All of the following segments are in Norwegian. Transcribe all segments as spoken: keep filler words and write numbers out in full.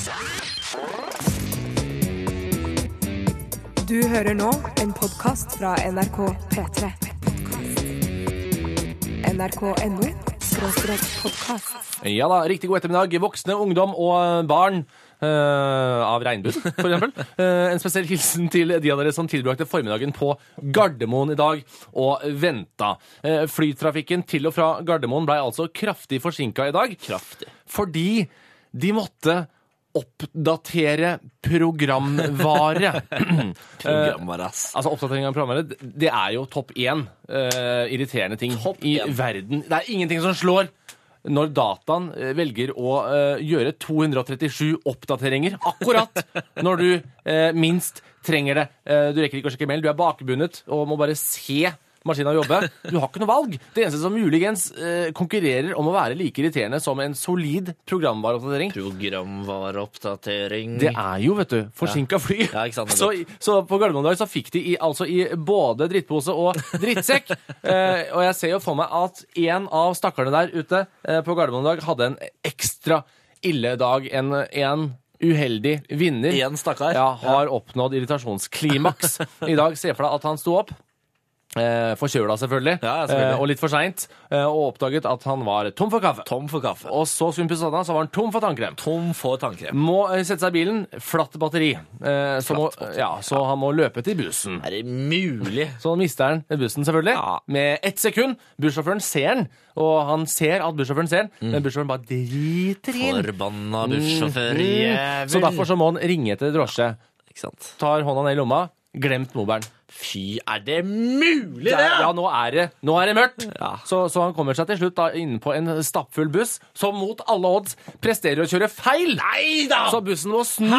Du hører nå en podcast fra N R K P tre. N R K punktum N O skråstrek podcast. Ja da, riktig god ettermiddag. Voksne, ungdom og barn uh, av regnbuen, for eksempel. Uh, en spesiell hilsen til de av dere som tilbrakte formiddagen på Gardermoen i dag og venta. Uh, flytrafikken til og fra Gardermoen ble altså kraftig forsinket i dag. Kraftig. Fordi de måtte oppdatere programvare. Programvare, ass. Altså, oppdatering av programvare, det er jo topp én uh, irriterende ting Topp i én. verden. Det er ingenting som slår når dataen uh, velger å uh, gjøre to hundre trettisju oppdateringer akkurat når du uh, minst trenger det. Uh, du rekker ikke å sjekke mail, du er bakbundet og må bare se maskinen jobbe. Du har ikke noe valg. Det eneste som muligens eh, konkurrerer om å være like irriterende som en solid programvareoppdatering, Programvareoppdatering. det er jo, vet du, forsinket fly. Ja, ikke sant, så, så på Gardermoen i dag så fikk de i, altså i både drittpose og drittsekk. eh, og jeg ser jo for meg at en av stakkarene der ute eh, på Gardermoen i dag hadde en ekstra ille dag. En, en uheldig vinner En stakkar. ja, har oppnådd irritasjonsklimaks i dag. Se for deg at han sto opp. Eh, forkjøla selvfølgelig, Ja, ja, selvfølgelig. Eh, og litt for sent, eh, og oppdaget at han var tom for kaffe. Tom for kaffe. Og så skulle han pusse tenna, så var han tom for tannkrem. Tom for tannkrem. Må eh, sette seg i bilen, flatt batteri. Eh, så, må, batteri, ja, så han må løpe til bussen. Er det mulig? Så mister han bussen selvfølgelig, Ja. med ett sekund. Bussjåføren ser han, og han ser at bussjåføren ser han, men bussjåføren bare driter inn. Forbanna bussjåfør, Mm. jævel. Så derfor så må han ringe etter drosje. Ikke sant? Tar hånda ned i lomma, glemt mobilen. Fy, er det mulig, Det det? er, ja, nå er det, nå er det mørkt. Ja. Så, så han kommer seg til slutt da inn på en stappfull buss, som mot alle odds presterer å kjøre feil. Nei da! Så bussen må snu.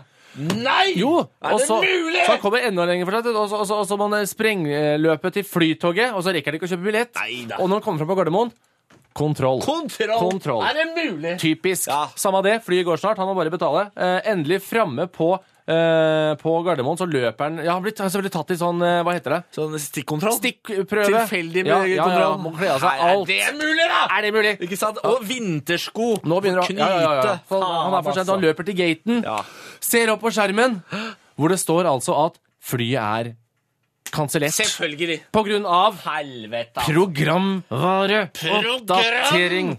Nei! Jo, er og det så, mulig? så han kommer enda lenger for seg, og så, og så, og så må han sprengløpe til flytoget, og så rekker han ikke å kjøpe billett. Neida. Og når han kommer frem på Gardermoen, kontroll. Kontroll. Kontroll. Er det mulig? Typisk. Ja. Samme det, flyet går snart, han må bare betale. Eh, endelig fremme på, eh, på Gardermoen, så løper han, ja, han blir, han blir tatt i sånn, eh, hva heter det? Sånn stikkontroll? Stikkprøve. Tilfeldig med ja, ja, ja, kontroll? må kle av seg Nei, alt. Er det mulig, da? Er det mulig? Ikke sant? Og vintersko. Nå begynner han, Knyte. ja, ja, ja. Så han er for sent, han løper til gaten, Ja. ser opp på skjermen, hvor det står altså at flyet er kansellert. Selvfølgelig. På grunn av Helvete. programvare, oppdatering.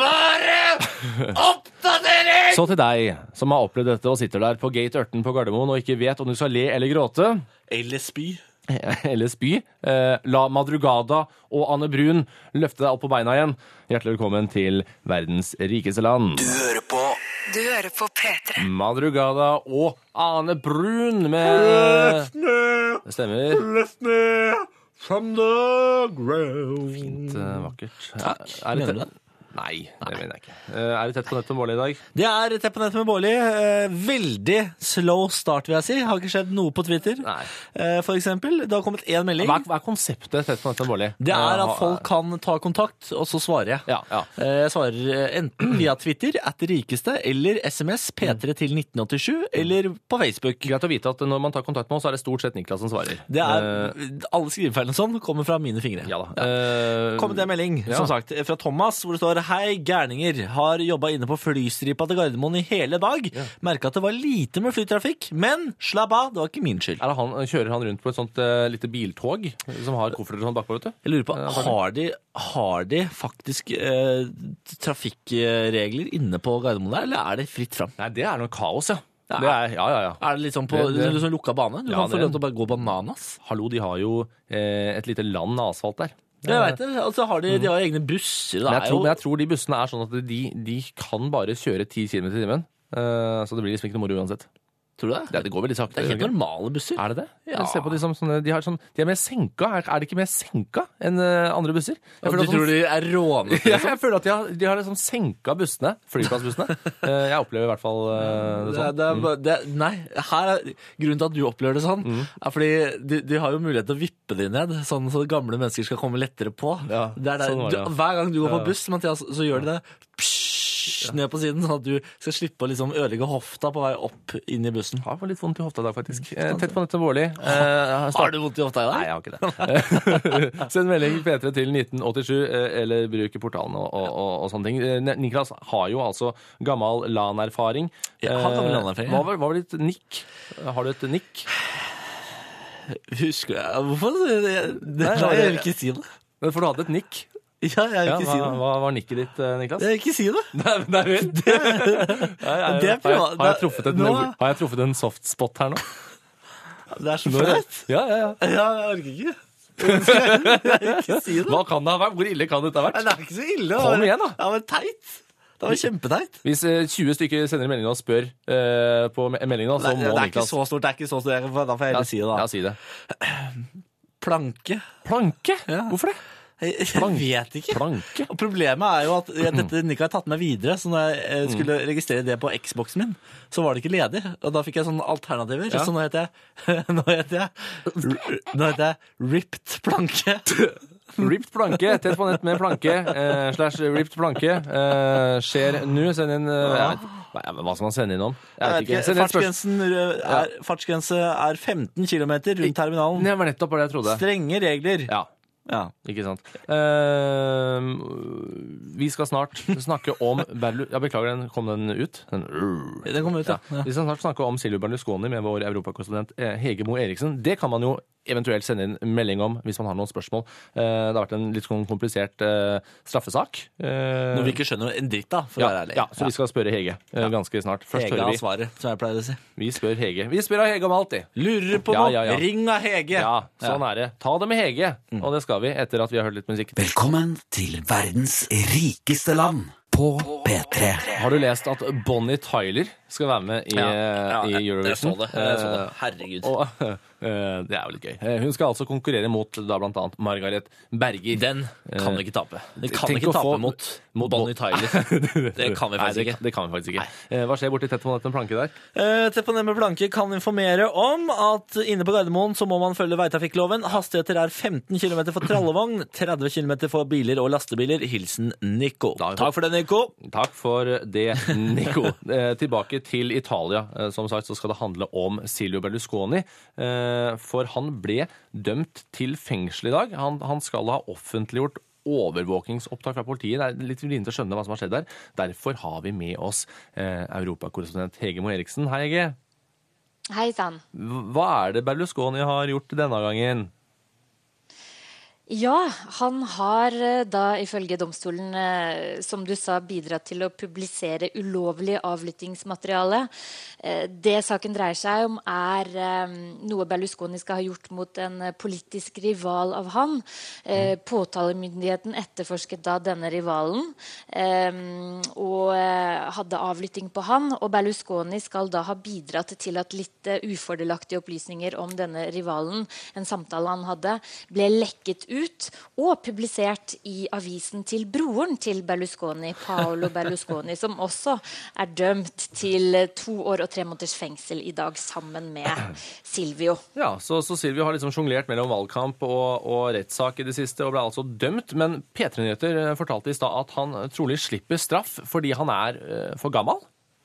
Vare! Oppdatering! Så til deg som har opplevd dette og sitter der på gate ørten på Gardermoen og ikke vet om du skal le eller gråte, Eller spy. eller spy, eh, la Madrugada og Anne Brun løfte deg opp på beina igjen. Hjertelig velkommen til verdens rikeste land. Du hører på Du hører på P tre. Madrugada og Anne Brun med... Det stemmer. Lift me from the ground. Fint, eh, vakkert. Takk. Er, er det Mener du tett? Nei, det mener jeg ikke. Eh, Er det tett på nettet med Bårli i dag? Det er tett på nettet med Bårli. Eh, veldig slow start, vil jeg si. Har ikke skjedd noe på Twitter. Nei. Eh, for eksempel, det har kommet én melding. Hva er, hva er konseptet tett på nettet med Bårli? Det er Eh, at folk kan ta kontakt, og så svarer jeg. Ja, ja. Eh, Jeg svarer eh, enten via Twitter, at det rikeste, eller S M S P tre til nitten åttisju, eller på Facebook. Greit å vite at når man tar kontakt med oss, så er det stort sett Niklas som svarer. Det er, Eh, alle skrivefeilene sånn kommer fra mine fingre. ja da. Eh, Kom det en melding, ja. som sagt, fra Thomas, hvor det står: Hei, gærninger. Har jobba inne på flystripa til Gardermoen i hele dag. Merka at det var lite med flytrafikk, men slapp av, det var ikke min skyld. Er det han, kjører han rundt på et sånt eh, lite biltog som har kofferter og sånn bakpå, vet du? Jeg lurer på, Ja, takk. har de, har de faktisk eh, trafikkregler inne på Gardermoen der, eller er det fritt fram? Nei, det er noe kaos, ja. Ja. Det er, ja, ja, ja. Er det liksom på Det- det- liksom lukka bane? Du Ja, kan få det- lov til å bare gå bananas. Hallo, de har jo eh, et lite land av asfalt der. Jeg vet det. Altså, har de, de har jo egne busser. Det Men jeg, er tror, jo, men jeg tror de bussene er sånn at de, de kan bare kjøre ti kilometer i timen. Eh, så det blir liksom ikke noe moro uansett. tror du det? Det, det går veldig sakte. Det er helt gjør det ikke? normale busser. Er det det? Ja. Jeg ser på de som sånne, de, har sånn, de er mer senka. Er, er de ikke mer senka enn eh, andre busser? Jeg Og føler du at sånn- tror de er rånete? Ja, jeg føler at de har, de har liksom senka bussene, flyplassbussene. Eh, jeg opplever i hvert fall eh, det Det, sånn. det, er bare- det, nei, her er, grunnen til at du opplever det sånn, er fordi de, de har jo mulighet til å vippe de ned, sånn så gamle mennesker skal komme lettere på. Ja, det er der, sånn var det, du, ja. hver gang du går på Ja. buss, Mathias, så gjør de det. Psh, hysj ned på siden, sånn at du skal slippe å liksom ødelegge hofta på vei opp inn i bussen. Jeg har litt vondt i hofta i dag, faktisk. Eh, Tett på Nett og Vårli. Eh, Har du vondt i hofta i dag? Nei, jeg har ikke det. Send melding P tre til nitten åttisju, eh, eller bruk portalen og, og, og, og sånne ting. Eh, Niklas har jo altså gammel LAN-erfaring. Ja, har gammel LAN-erfaring, ja. Hva var, hva var ditt nikk? Har du et nikk? Husker jeg? Hvorfor? Det, det, det, Nei, jeg vil ikke si det. For du hadde et nikk. Ja, jeg vil Ja, ikke hva, si det. hva var nikket ditt, eh, Niklas? Jeg vil ikke si det. Nei, nei, vel. Det, Det er har, jeg, privat- har, jeg truffet et, Nå- har jeg truffet en soft spot her nå? Det er så flaut. Ja, ja, ja. Ja, jeg orker ikke. Jeg vil ikke si det. Hva kan det ha vært? Hvor ille kan dette ha Nei, vært? det er ikke så ille. Kom igjen, da. Det var teit. Det var kjempeteit. Hvis eh, tjue stykker sender en melding og spør eh, på me- meldingen, da, så Nei, må det er ikke Niklas så stort. Det er ikke så stort. Jeg- Da får jeg ja, heller si det, da. Ja, si det. Planke. Planke? Ja. Hvorfor det? Jeg, jeg Plank- vet ikke. Planke? Og problemet er jo at jeg, dette Nick har tatt meg videre, så når jeg eh, Mm. skulle registrere det på Xboxen min, så var det ikke ledig. Og da fikk jeg sånne alternativer. Ja. Så nå heter jeg Nå heter jeg Nå heter jeg Ripped Planke. Ripped planke, tett på nett med planke, eh, slash ripped planke. Eh, skjer nå. Send inn eh, jeg vet, hva- Hva skal man sende inn om? Jeg Jeg vet vet ikke. ikke, Send inn et spørsmål. fartsgrensen er, fartsgrense er femten kilometer rundt terminalen. Det var nettopp det jeg trodde. Strenge regler. Ja, Ja. ikke sant. Eh, vi skal snart snakke om Berlu... Ja, beklager, den kom den ut? Den, Den kom ut, ja. Ja. Vi skal snart snakke om Silvio Berlusconi med vår europakorrespondent eh, Hege Moe Eriksen. Det kan man jo eventuelt sende inn melding om hvis man har noen spørsmål. Eh, det har vært en litt sånn komplisert eh, straffesak. Eh, Når vi ikke skjønner en dritt, da, for å ja, være ærlig. ja, så vi skal spørre Hege eh, ganske snart. Først Hege hører har vi, svaret, som jeg pleier å si. vi spør Hege. Vi spør av Hege om alt, de. Lurer på Ja, noe? ja, ja. Ring av Hege! Ja, sånn er det. Ta det med Hege. Og det skal vi etter at vi har hørt litt musikk. Velkommen til verdens rikeste land på P tre. Har du lest at Bonnie Tyler skal være med i, i Eurovision? Jeg så det. Jeg så det. Herregud. Og, eh, det er jo litt gøy. Eh, Hun skal altså konkurrere mot da blant annet Margaret Berger. Den kan vi ikke tape. Den kan Tenk ikke å tape få- mot, mot Bonnie Bo- Tyler. Det kan vi Nei, faktisk det, ikke. det kan vi faktisk ikke. Eh, Hva skjer borti tett på den planke der? Uh, Tett på Nemme Planke kan informere om at inne på Gardermoen så må man følge veitrafikkloven. Hastigheter er femten kilometer for trallevogn, tretti kilometer for biler og lastebiler. Hilsen Nico. Da- Takk for det, Nico. Takk for det, Nico. Eh, tilbake til Italia. Eh, som sagt så skal det handle om Silvio Berlusconi. Eh, for han ble dømt til fengsel i dag. Han, han skal ha offentliggjort overvåkingsopptak fra politiet. Det er litt vrient å skjønne hva som har skjedd der. Derfor har vi med oss eh, europakorrespondent Hege Moe Eriksen. Hei, Hege. Hei sann. Hva er det Berlusconi har gjort denne gangen? Ja, han har eh, da ifølge domstolen, eh, som du sa, bidratt til å publisere ulovlig avlyttingsmateriale. Eh, Det saken dreier seg om, er eh, noe Berlusconi skal ha gjort mot en eh, politisk rival av han. Eh, Påtalemyndigheten etterforsket da denne rivalen eh, og eh, hadde avlytting på han. Og Berlusconi skal da ha bidratt til at litt eh, ufordelaktige opplysninger om denne rivalen, en samtale han hadde, ble lekket ut. ut og publisert i avisen til broren til Berlusconi, Paolo Berlusconi, som også er dømt til to år og tre måneders fengsel i dag sammen med Silvio. Ja, så, så Silvio har liksom sjonglert mellom valgkamp og, og rettssak i det siste og ble altså dømt, men P tre Nyheter fortalte i stad at han trolig slipper straff fordi han er uh, for gammel.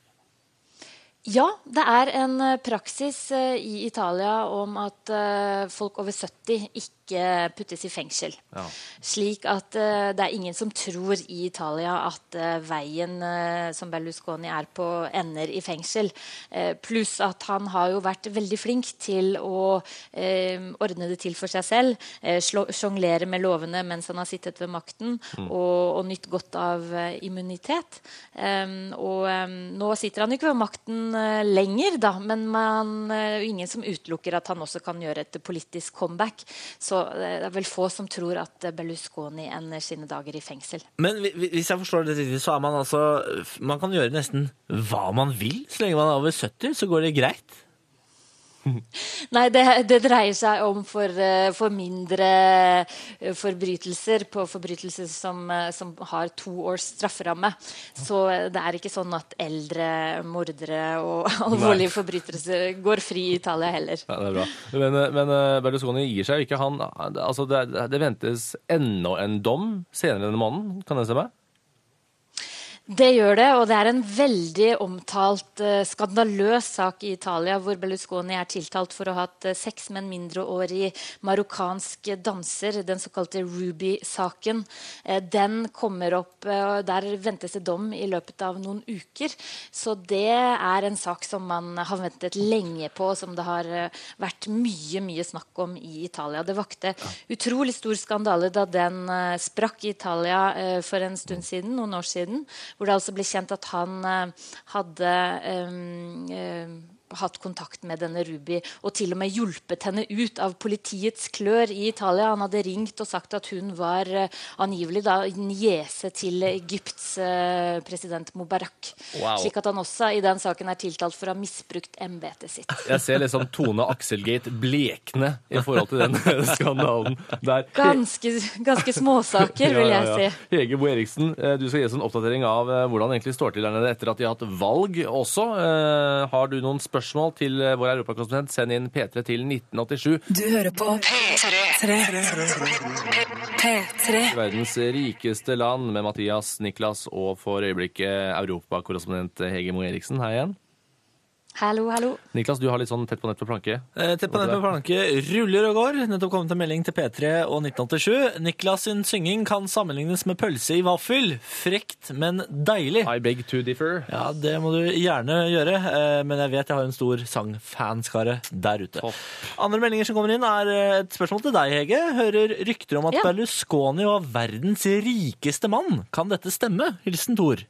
Ja, det er en uh, praksis uh, i Italia om at uh, folk over sytti ikke puttes i fengsel. Ja. Slik at uh, det er ingen som tror i Italia at uh, veien uh, som Berlusconi er på, ender i fengsel. Uh, pluss at han har jo vært veldig flink til å uh, ordne det til for seg selv, uh, sjonglere med lovene mens han har sittet ved makten, mm. og, og nytt godt av uh, immunitet. Um, og um, nå sitter han jo ikke ved makten uh, lenger, da, men man, uh, ingen som utelukker at han også kan gjøre et politisk comeback. Så det er vel få som tror at Berlusconi ender sine dager i fengsel. Men hvis jeg forstår det riktig, så er man altså man kan gjøre nesten hva man vil. Så lenge man er over sytti, så går det greit. Nei, det, det dreier seg om for, for mindre forbrytelser på forbrytelser som, som har to års strafferamme. Så det er ikke sånn at eldre mordere og alvorlige Nei. forbrytelser går fri i Italia heller. Ja, det er bra. Men, men Berlusconi gir seg ikke. Han, altså det, det ventes enda en dom senere denne måneden, kan det stemme? Det gjør det, og det er en veldig omtalt uh, skandaløs sak i Italia, hvor Berlusconi er tiltalt for å ha hatt uh, sex med en mindreårig marokkansk danser, den såkalte Ruby-saken. Uh, den kommer opp, uh, der ventes det dom i løpet av noen uker. Så det er en sak som man har ventet lenge på, som det har uh, vært mye, mye snakk om i Italia. Det vakte utrolig stor skandale da den uh, sprakk i Italia uh, for en stund siden, noen år siden, hvor det altså ble kjent at han uh, hadde um, uh, hatt kontakt med denne Ruby, og til og med hjulpet henne ut av politiets klør i Italia. Han hadde ringt og sagt at hun var uh, angivelig da niese til Egypts uh, president Mubarak. Wow. Slik at han også i den saken er tiltalt for å ha misbrukt embetet sitt. Jeg ser liksom Tone Akselgate blekne i forhold til den skandalen. Der. Ganske, ganske småsaker, vil jeg si. Hege Bo Eriksen, du skal gi oss en oppdatering av hvordan det egentlig står til der nede etter at de har hatt valg også. Har du noen spørsmål Spørsmål til vår europakorrespondent, send inn P tre til nitten åttisju. Du hører på P tre. P tre. Verdens rikeste land med Mathias, Niklas og for øyeblikket europakorrespondent Hege Mo Eriksen. Hei igjen. Hallo, hallo. Niklas, du har litt sånn tett på nett på planke. Eh, tett på nett på planke ruller og går. Nettopp kommet en melding til P tre og nitten åttisju. Niklas sin synging kan sammenlignes med pølse i vaffel. Frekt, men deilig. I beg to differ. Ja, det må du gjerne gjøre, eh, men jeg vet jeg har en stor sangfanskare der ute. Topp. Andre meldinger som kommer inn er et spørsmål til deg, Hege. Hører rykter om at Ja. Berlusconi var verdens rikeste mann. Kan dette stemme? Hilsen Thor.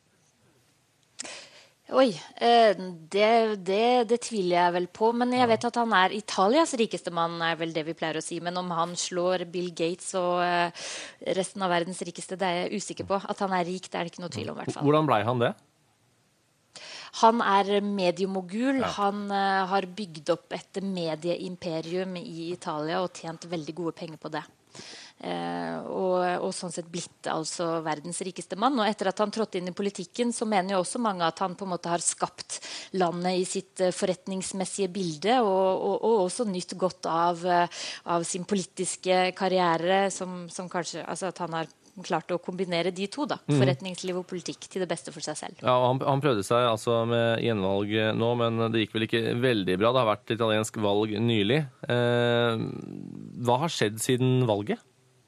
Oi, eh, det, det, det tviler jeg vel på, men jeg vet at han er Italias rikeste mann, er vel det vi pleier å si, men om han slår Bill Gates og eh, resten av verdens rikeste, det er jeg usikker på. At han er rik, det er det ikke noe tvil om, i hvert fall. Hvordan ble han det? Han er mediemogul. Ja. Han uh, har bygd opp et medieimperium i Italia og tjent veldig gode penger på det. Uh, og, og sånn sett blitt altså verdens rikeste mann. Og etter at han trådte inn i politikken, så mener jo også mange at han på en måte har skapt landet i sitt uh, forretningsmessige bilde, og, og, og også nytt godt av, uh, av sin politiske karriere, som, som kanskje, altså at han har klart å kombinere de to, da. Forretningsliv og politikk til det beste for seg selv. Ja, og han, han prøvde seg altså med gjenvalg nå, men det gikk vel ikke veldig bra. Det har vært italiensk valg nylig. Eh, hva har skjedd siden valget?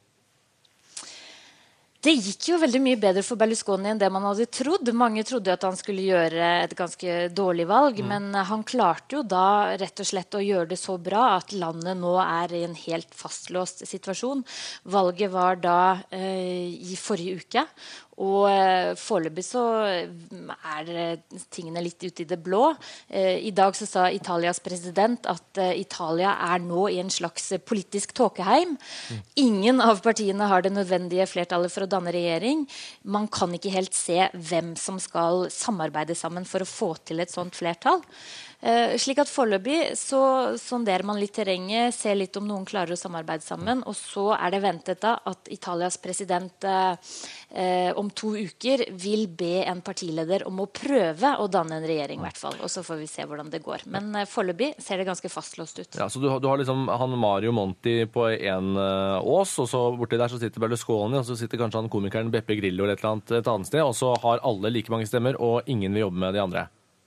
Det gikk jo veldig mye bedre for Berlusconi enn det man hadde trodd. Mange trodde at han skulle gjøre et ganske dårlig valg, mm. men han klarte jo da rett og slett å gjøre det så bra at landet nå er i en helt fastlåst situasjon. Valget var da eh, i forrige uke, og eh, foreløpig så er tingene litt ute i det blå. Eh, I dag så sa Italias president at eh, Italia er nå i en slags politisk tåkeheim. Mm. Ingen av partiene har det nødvendige flertallet for å danne regjering. Man kan ikke helt se hvem som skal samarbeide sammen for å få til et sånt flertall. Uh, slik at foreløpig så sonderer man litt terrenget, ser litt om noen klarer å samarbeide sammen, og så er det ventet da at Italias president uh, uh, om to uker vil be en partileder om å prøve å danne en regjering i hvert fall, og så får vi se hvordan det går. Men uh, foreløpig ser det ganske fastlåst ut. Ja, så du, du har liksom han Mario Monti på en uh, ås, og så borti der så sitter Berlusconi, og så sitter kanskje han komikeren Beppe Grillo eller et eller annet et annet sted, og så har alle like mange stemmer, og ingen vil jobbe med de andre.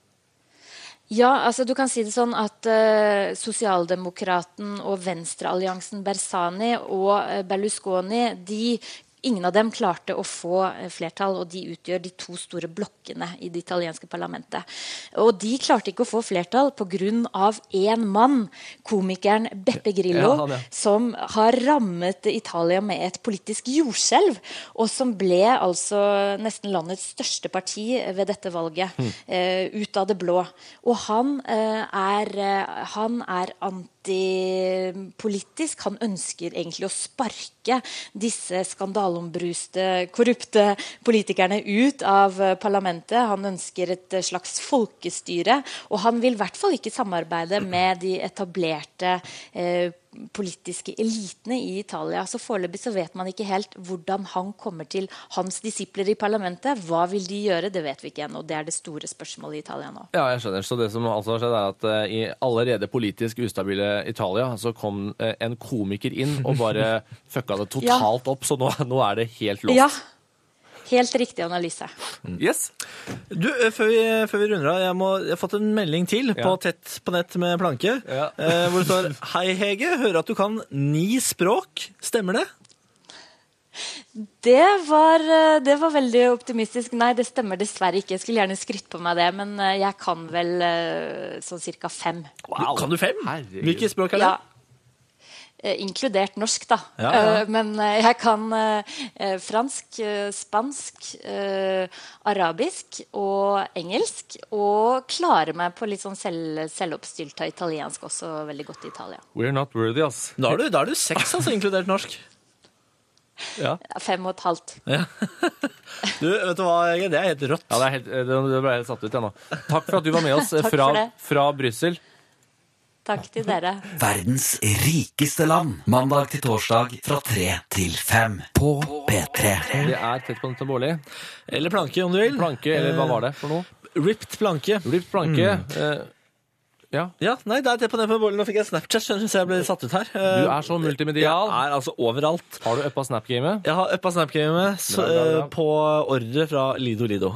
Ja, altså du kan si det sånn at uh, Sosialdemokraten og Venstrealliansen Bersani og uh, Berlusconi, de ingen av dem klarte å få flertall, og de utgjør de to store blokkene i det italienske parlamentet. Og de klarte ikke å få flertall på grunn av en mann, komikeren Beppe Grillo, ja, han, ja. som har rammet Italia med et politisk jordskjelv, og som ble altså nesten landets største parti ved dette valget, mm. eh, ut av det blå. Og han eh, er, han er anti politisk. Han ønsker egentlig å sparke disse skandalombruste, korrupte politikerne ut av parlamentet. Han ønsker et slags folkestyre, og han vil i hvert fall ikke samarbeide med de etablerte eh, politiske elitene i Italia. Så foreløpig så vet man ikke helt hvordan han kommer til hans disipler i parlamentet. Hva vil de gjøre? Det vet vi ikke ennå. Det er det store spørsmålet i Italia nå. Ja, jeg skjønner. Så det som altså har skjedd er at uh, i allerede politisk ustabile Italia så kom uh, en komiker inn og bare fucka det totalt ja. opp, så nå, nå er det helt låst. Ja. Helt riktig analyse. Yes. Du, eh, før vi, før vi runder av, jeg, må, jeg har fått en melding til på Ja. Tett på nett med Planke, Ja. eh, hvor det står «Hei Hege, hører at du kan ni språk. Stemmer det?» Det var, eh, det var veldig optimistisk. Nei, det stemmer dessverre ikke. Jeg skulle gjerne skrytt på meg det, men eh, jeg kan vel eh, sånn cirka fem. Du, kan du fem? Herregud. Hvilke språk er det? Ja. Eh, Inkludert norsk, da. Ja, ja. Eh, Men eh, jeg kan eh, eh, fransk, eh, spansk, eh, arabisk og engelsk. Og klarer meg på litt sånn selv, selvoppstylta italiensk også veldig godt i Italia. We're not worthy, ass. Da er du, da er du seks, altså, inkludert norsk. Ja. Fem og et halvt. Du, vet du hva, Hege? Det er helt rått. Ja, det, er helt, det det ble helt satt ut, jeg nå. Takk for at du var med oss Takk fra, for det. fra Brussel. Takk til dere. Verdens rikeste land. Mandag til torsdag fra tre til fem på P tre. Det er Tett på nett og Bårli. Eller Planke, om du vil. Planke, eller hva var det for noe? Ripped Planke. Ripped planke. Eh, ja. Ja, nei, det er Tett på nett med Bårli. Nå fikk jeg Snapchat, skjønner du, så jeg ble satt ut her. Du er så multimedial. Jeg er altså overalt. Har du uppa Snap-gamet? Jeg har uppa Snap-gamet så, Bra, bra, bra. eh, på ordre fra Lido Lido.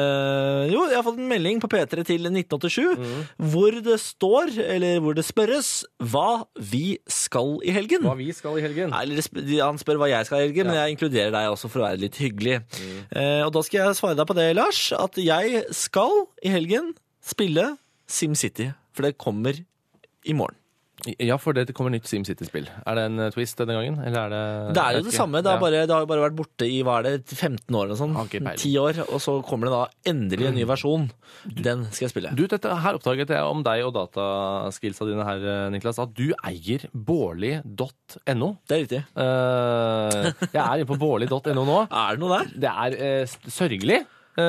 Eh, jo, jeg har fått en melding på P tre til nitten åttisju, Mm. hvor det står, eller hvor det spørres, hva vi skal i helgen. Hva vi skal i helgen? Nei, eller det sp- de- han spør hva jeg skal i helgen, men Ja. jeg inkluderer deg også for å være litt hyggelig. Eh, og da skal jeg svare deg på det, Lars, at jeg skal i helgen spille SimCity, for det kommer i morgen. Ja, for det kommer nytt SimCity-spill. Er det en eh, twist denne gangen? Eller er det Det er jo jeg vet det ikke. samme, det har, Ja. bare, det har jo bare vært borte i hva er det, femten år eller sånn, Har ikke peiling. ti år, og så kommer det da endelig en ny versjon. Den skal jeg spille. Du, dette her oppdaget jeg om deg og dataskillsa dine her, eh, Niklas, at du eier bårli punktum no. Det er riktig. Eh, jeg er inne på bårli punktum no nå. Er det noe der? Det er eh, s- sørgelig.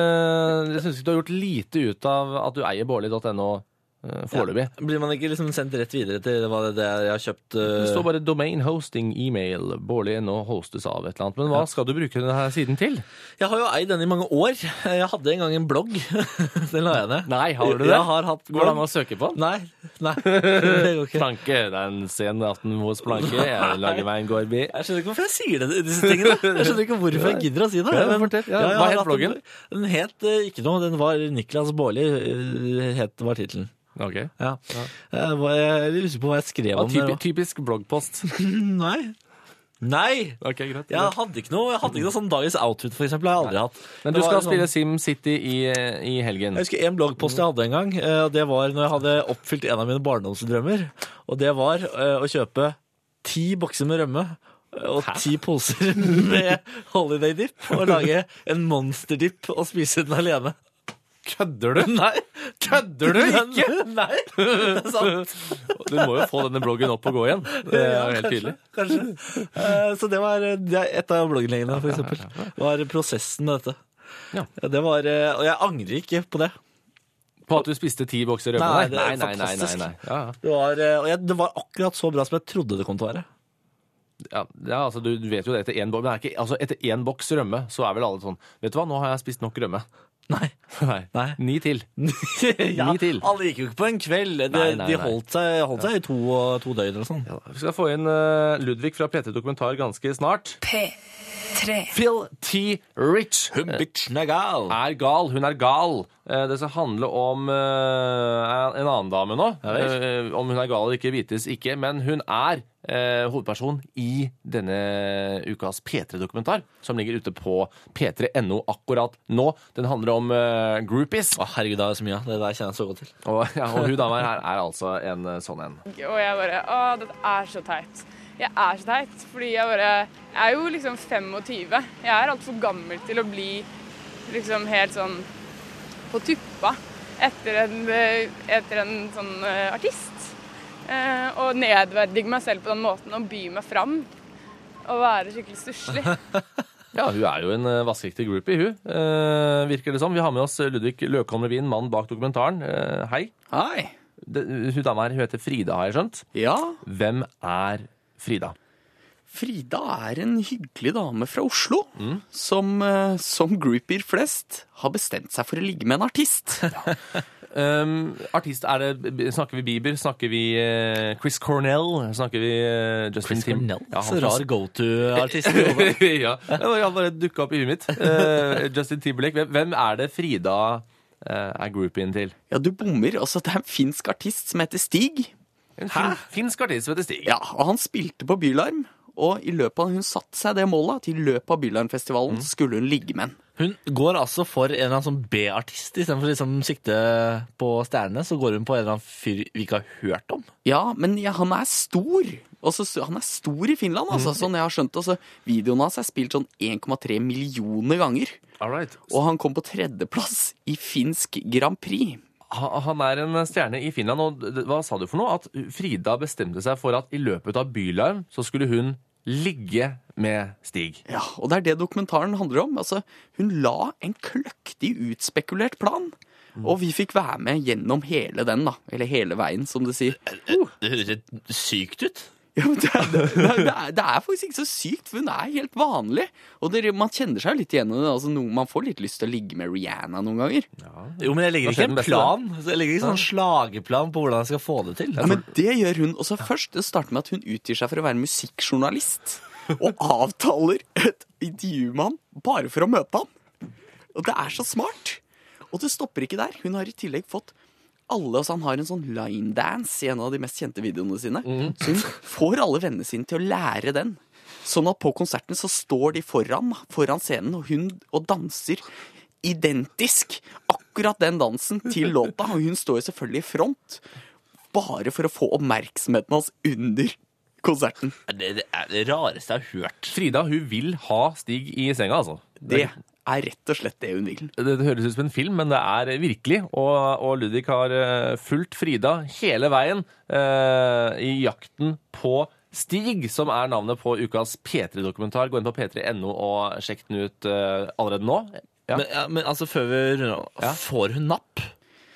Eh, jeg syns du har gjort lite ut av at du eier bårli punktum no uh, foreløpig. Blir man ikke liksom sendt rett videre til hva det er jeg har kjøpt? Det Uh... står bare domain hosting email. Bårli punktum no hostes av et eller annet. Men hva skal du bruke denne siden til? Jeg har jo eid den i mange år. Jeg hadde en gang en blogg. Den la jeg ned. Nei, har du det? Jeg har hatt Går det an blogg. å søke på den? Nei, nei. Det går ikke. Planke. Det er en sen aften hos Planke. Jeg lager meg en Gorby. Jeg skjønner ikke hvorfor jeg sier det, disse tingene. Jeg skjønner ikke hvorfor jeg gidder å si det. Ja, men- fortell. Ja, jeg hva har het hatt en- bloggen? Den het eh, ikke noe. Den var Niklas Bårli, eh, het var titelen. Ok. Ja. Jeg, var- jeg lurer på hva jeg skrev Ja, om typi, det. typisk bloggpost. Nei. Nei! Ok, greit. Jeg hadde ikke noe, jeg hadde ikke noe sånn Dice Outfit, for eksempel. Jeg har aldri hatt. Men Det du var skal sånn- spille SimCity i, i helgen. Jeg husker en bloggpost jeg hadde en gang, eh, og det var når jeg hadde oppfylt en av mine barndomsdrømmer. Og det var eh, å kjøpe ti bokser med rømme eh, og ti poser med holiday dip, og lage en monsterdip og spise den alene. Kødder du? Nei. Kødder du ikke? Nei, det er sant. Du må jo få denne bloggen opp og gå igjen. Det er jo helt tydelig. Kanskje. Eh, Så det var eh, det er et av blogginnleggene, for eksempel. Var prosessen med dette. Ja. Det var, eh, og jeg angrer ikke på det. På at du spiste ti bokser rømme? Nei, det er nei, nei, nei, nei, fantastisk. nei. Ja, ja. Det var, eh, og jeg, det var akkurat så bra som jeg trodde det kom til å være. Ja, ja, altså du vet jo det etter én boks, men det er ikke, altså, etter én boks rømme, så er vel alle sånn, vet du hva, nå har jeg spist nok rømme. Nei. Nei. Nei. Ni til. ja, Ni til. alle gikk jo ikke på en kveld. De, Nei, nei, de nei. holdt seg, holdt seg i to, to døgn eller sånn. Ja, vi skal få inn uh, Ludvig fra P tre Dokumentar ganske snart. P tre. Phil T. Rich Hun bitchen er gal. er gal, hun er gal. Eh, Det skal handle om eh, en annen dame nå. Ja vel. Eh, Om hun er gal eller ikke, vites ikke, men hun er eh, hovedperson i denne ukas P tre Dokumentar, som ligger ute på p tre punktum no akkurat nå. Den handler om eh, groupies. Å, herregud, det er så mye. Det der kjenner jeg så godt til. Og, ja, og hun dama her er altså en eh, sånn en. Og jeg bare Å, dette er så teit. Jeg er så teit, fordi jeg bare Jeg er jo liksom femogtyve. Jeg er altfor gammel til å bli liksom helt sånn på tuppa etter en, eh, etter en sånn eh, artist. Eh, og nedverdige meg selv på den måten og by meg fram og være skikkelig stusslig. Ja, hun er jo en eh, vaskeekte groupie, hun. Eh, virker det som. Vi har med oss Ludvig Løkholm Levin, mannen bak dokumentaren. Eh, hei. Hei. Det, hun dama her, hun heter Frida, har jeg skjønt. Ja, Hvem er Frida? Frida er en hyggelig dame fra Oslo, som, eh, som groupier flest har bestemt seg for å ligge med en artist. Um, artist, er det, snakker vi Bieber, snakker vi uh, Chris Cornell, snakker vi uh, Justin Chris Tim... Cornell? Ja, Så han- rar go-to-artist. ja, det var- han bare dukket opp i huet mitt. Uh, Justin Timberlake. Hvem, hvem er det Frida uh, er groupien til? Ja, du bommer. Altså, det er en finsk artist som heter Stig. En fin, finsk artist som heter Stig. Ja, og han spilte på Bylarm. Og i løpet av hun satte seg det målet at i løpet av Bylarmfestivalen så skulle hun ligge med en. Hun går altså for en eller annen sånn B-artist. I stedet for å liksom sikte på stjernene, så går hun på en eller annen fyr vi ikke har hørt om. Ja, men ja, han er stor. Også, han er stor i Finland, altså, sånn jeg har skjønt. Altså, videoen hans er spilt sånn en komma tre millioner ganger. Alright. Og han kom på tredjeplass i finsk Grand Prix. Ha- Han er en stjerne i Finland, og d- hva sa du for noe? At Frida bestemte seg for at i løpet av Bylarm så skulle hun ligge med Stig. Ja, og det er det dokumentaren handler om. Altså, hun la en kløktig utspekulert plan. Og vi fikk være med gjennom hele den, da. Eller hele veien, som det sier. Det høres sykt ut. Ja, men det, er, det, er, det, er, det er faktisk ikke så sykt, for hun er helt vanlig. Og det, man kjenner seg jo litt igjen i det. Altså, no, man får litt lyst til å ligge med Rihanna noen ganger. Jo, men jeg legger Hva ikke skjer en den beste, plan. Jeg legger ikke sånn slageplan på hvordan jeg skal få det til. Ja, men det gjør hun også først. Det starter med at hun utgir seg for å være musikkjournalist. Og avtaler et intervju med han bare for å møte han. Og det er så smart. Og det stopper ikke der. Hun har i tillegg fått alle, altså han har en sånn line dance i en av de mest kjente videoene sine. Så hun får alle vennene sine til å lære den. Sånn at på konserten så står de foran, foran scenen, og hun og danser identisk akkurat den dansen til låta. Og hun står selvfølgelig i front, bare for å få oppmerksomheten hans under konserten. Det, det er det rareste jeg har hørt. Frida, hun vil ha Stig i senga, altså. Det er rett og slett det hun vil. Det, det høres ut som en film, men det er virkelig. Og, og Ludvig har uh, fulgt Frida hele veien uh, i jakten på Stig, som er navnet på ukas P tre-dokumentar. Gå inn på p tre punktum no og sjekk den ut uh, allerede nå. Ja. Men, ja, men altså, før vi runder av, Ja. får hun napp?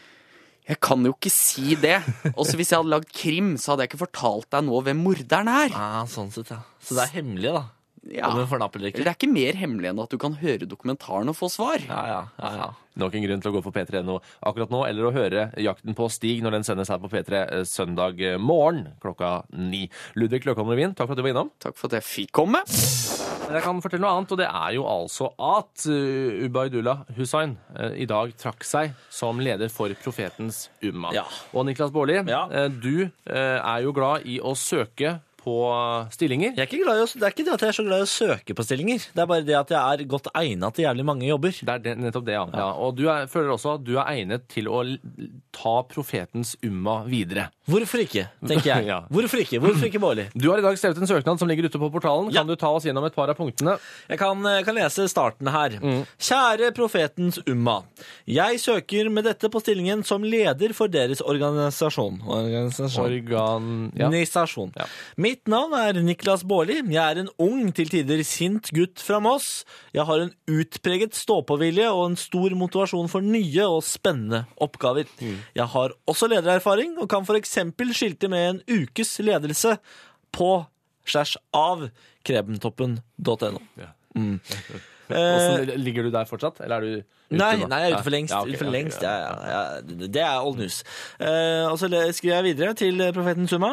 Jeg kan jo ikke si det. Også hvis jeg hadde lagd krim, så hadde jeg ikke fortalt deg nå hvem morderen er. Ja, sånn sett, ja. Så det er hemmelig, da. Ja. Om hun får napp eller Det ikke. er ikke mer hemmelig enn at du kan høre dokumentaren og få svar. Ja, ja, ja, ja. Nok en grunn til å gå på P tre punktum no akkurat nå, eller å høre Jakten på Stig når den sendes her på P tre eh, søndag eh, morgen klokka ni. Ludvig Løkholm Revin, takk for at du var innom. Takk for at jeg fikk komme. Jeg kan fortelle noe annet, og det er jo altså at uh, Ubaydullah Hussain uh, i dag trakk seg som leder for Profetens Umma. Ja. Og Niklas Baarli, Ja. uh, du uh, er jo glad i å søke på stillinger. Jeg er ikke glad i å, det er ikke det at jeg er så glad i å søke på stillinger. Det er bare det at jeg er godt egnet til jævlig mange jobber. Det er det, nettopp det, ja. ja. Og du er, føler også at du er egnet til å l- ta Profetens Umma videre. Hvorfor ikke, tenker jeg. Ja. Hvorfor ikke? Hvorfor ikke, Bårli? Du har i dag skrevet en søknad som ligger ute på portalen. Ja. Kan du ta oss gjennom et par av punktene? Jeg kan, jeg kan lese starten her. Kjære Profetens Umma. Jeg søker med dette på stillingen som leder for deres organisasjon. Organisasjon. Organ... Ja. Organisasjon. Ja. Mitt navn er Niklas Baarli. Jeg er en ung, til tider sint gutt fra Moss. Jeg har en utpreget ståpåvilje og en stor motivasjon for nye og spennende oppgaver. Jeg har også ledererfaring og kan for eksempel skilte med en ukes ledelse på slash av krebentoppen punktum no. Ja. Mm. Hvordan, ligger du der fortsatt, eller er du ute Nei, nå? nei, jeg er ute for lengst. Ja, ok, Ute for ok, lengst. ja. Ja, ja, ja. Det er old news. Eh, og så le- skriver jeg videre til Profeten Summa.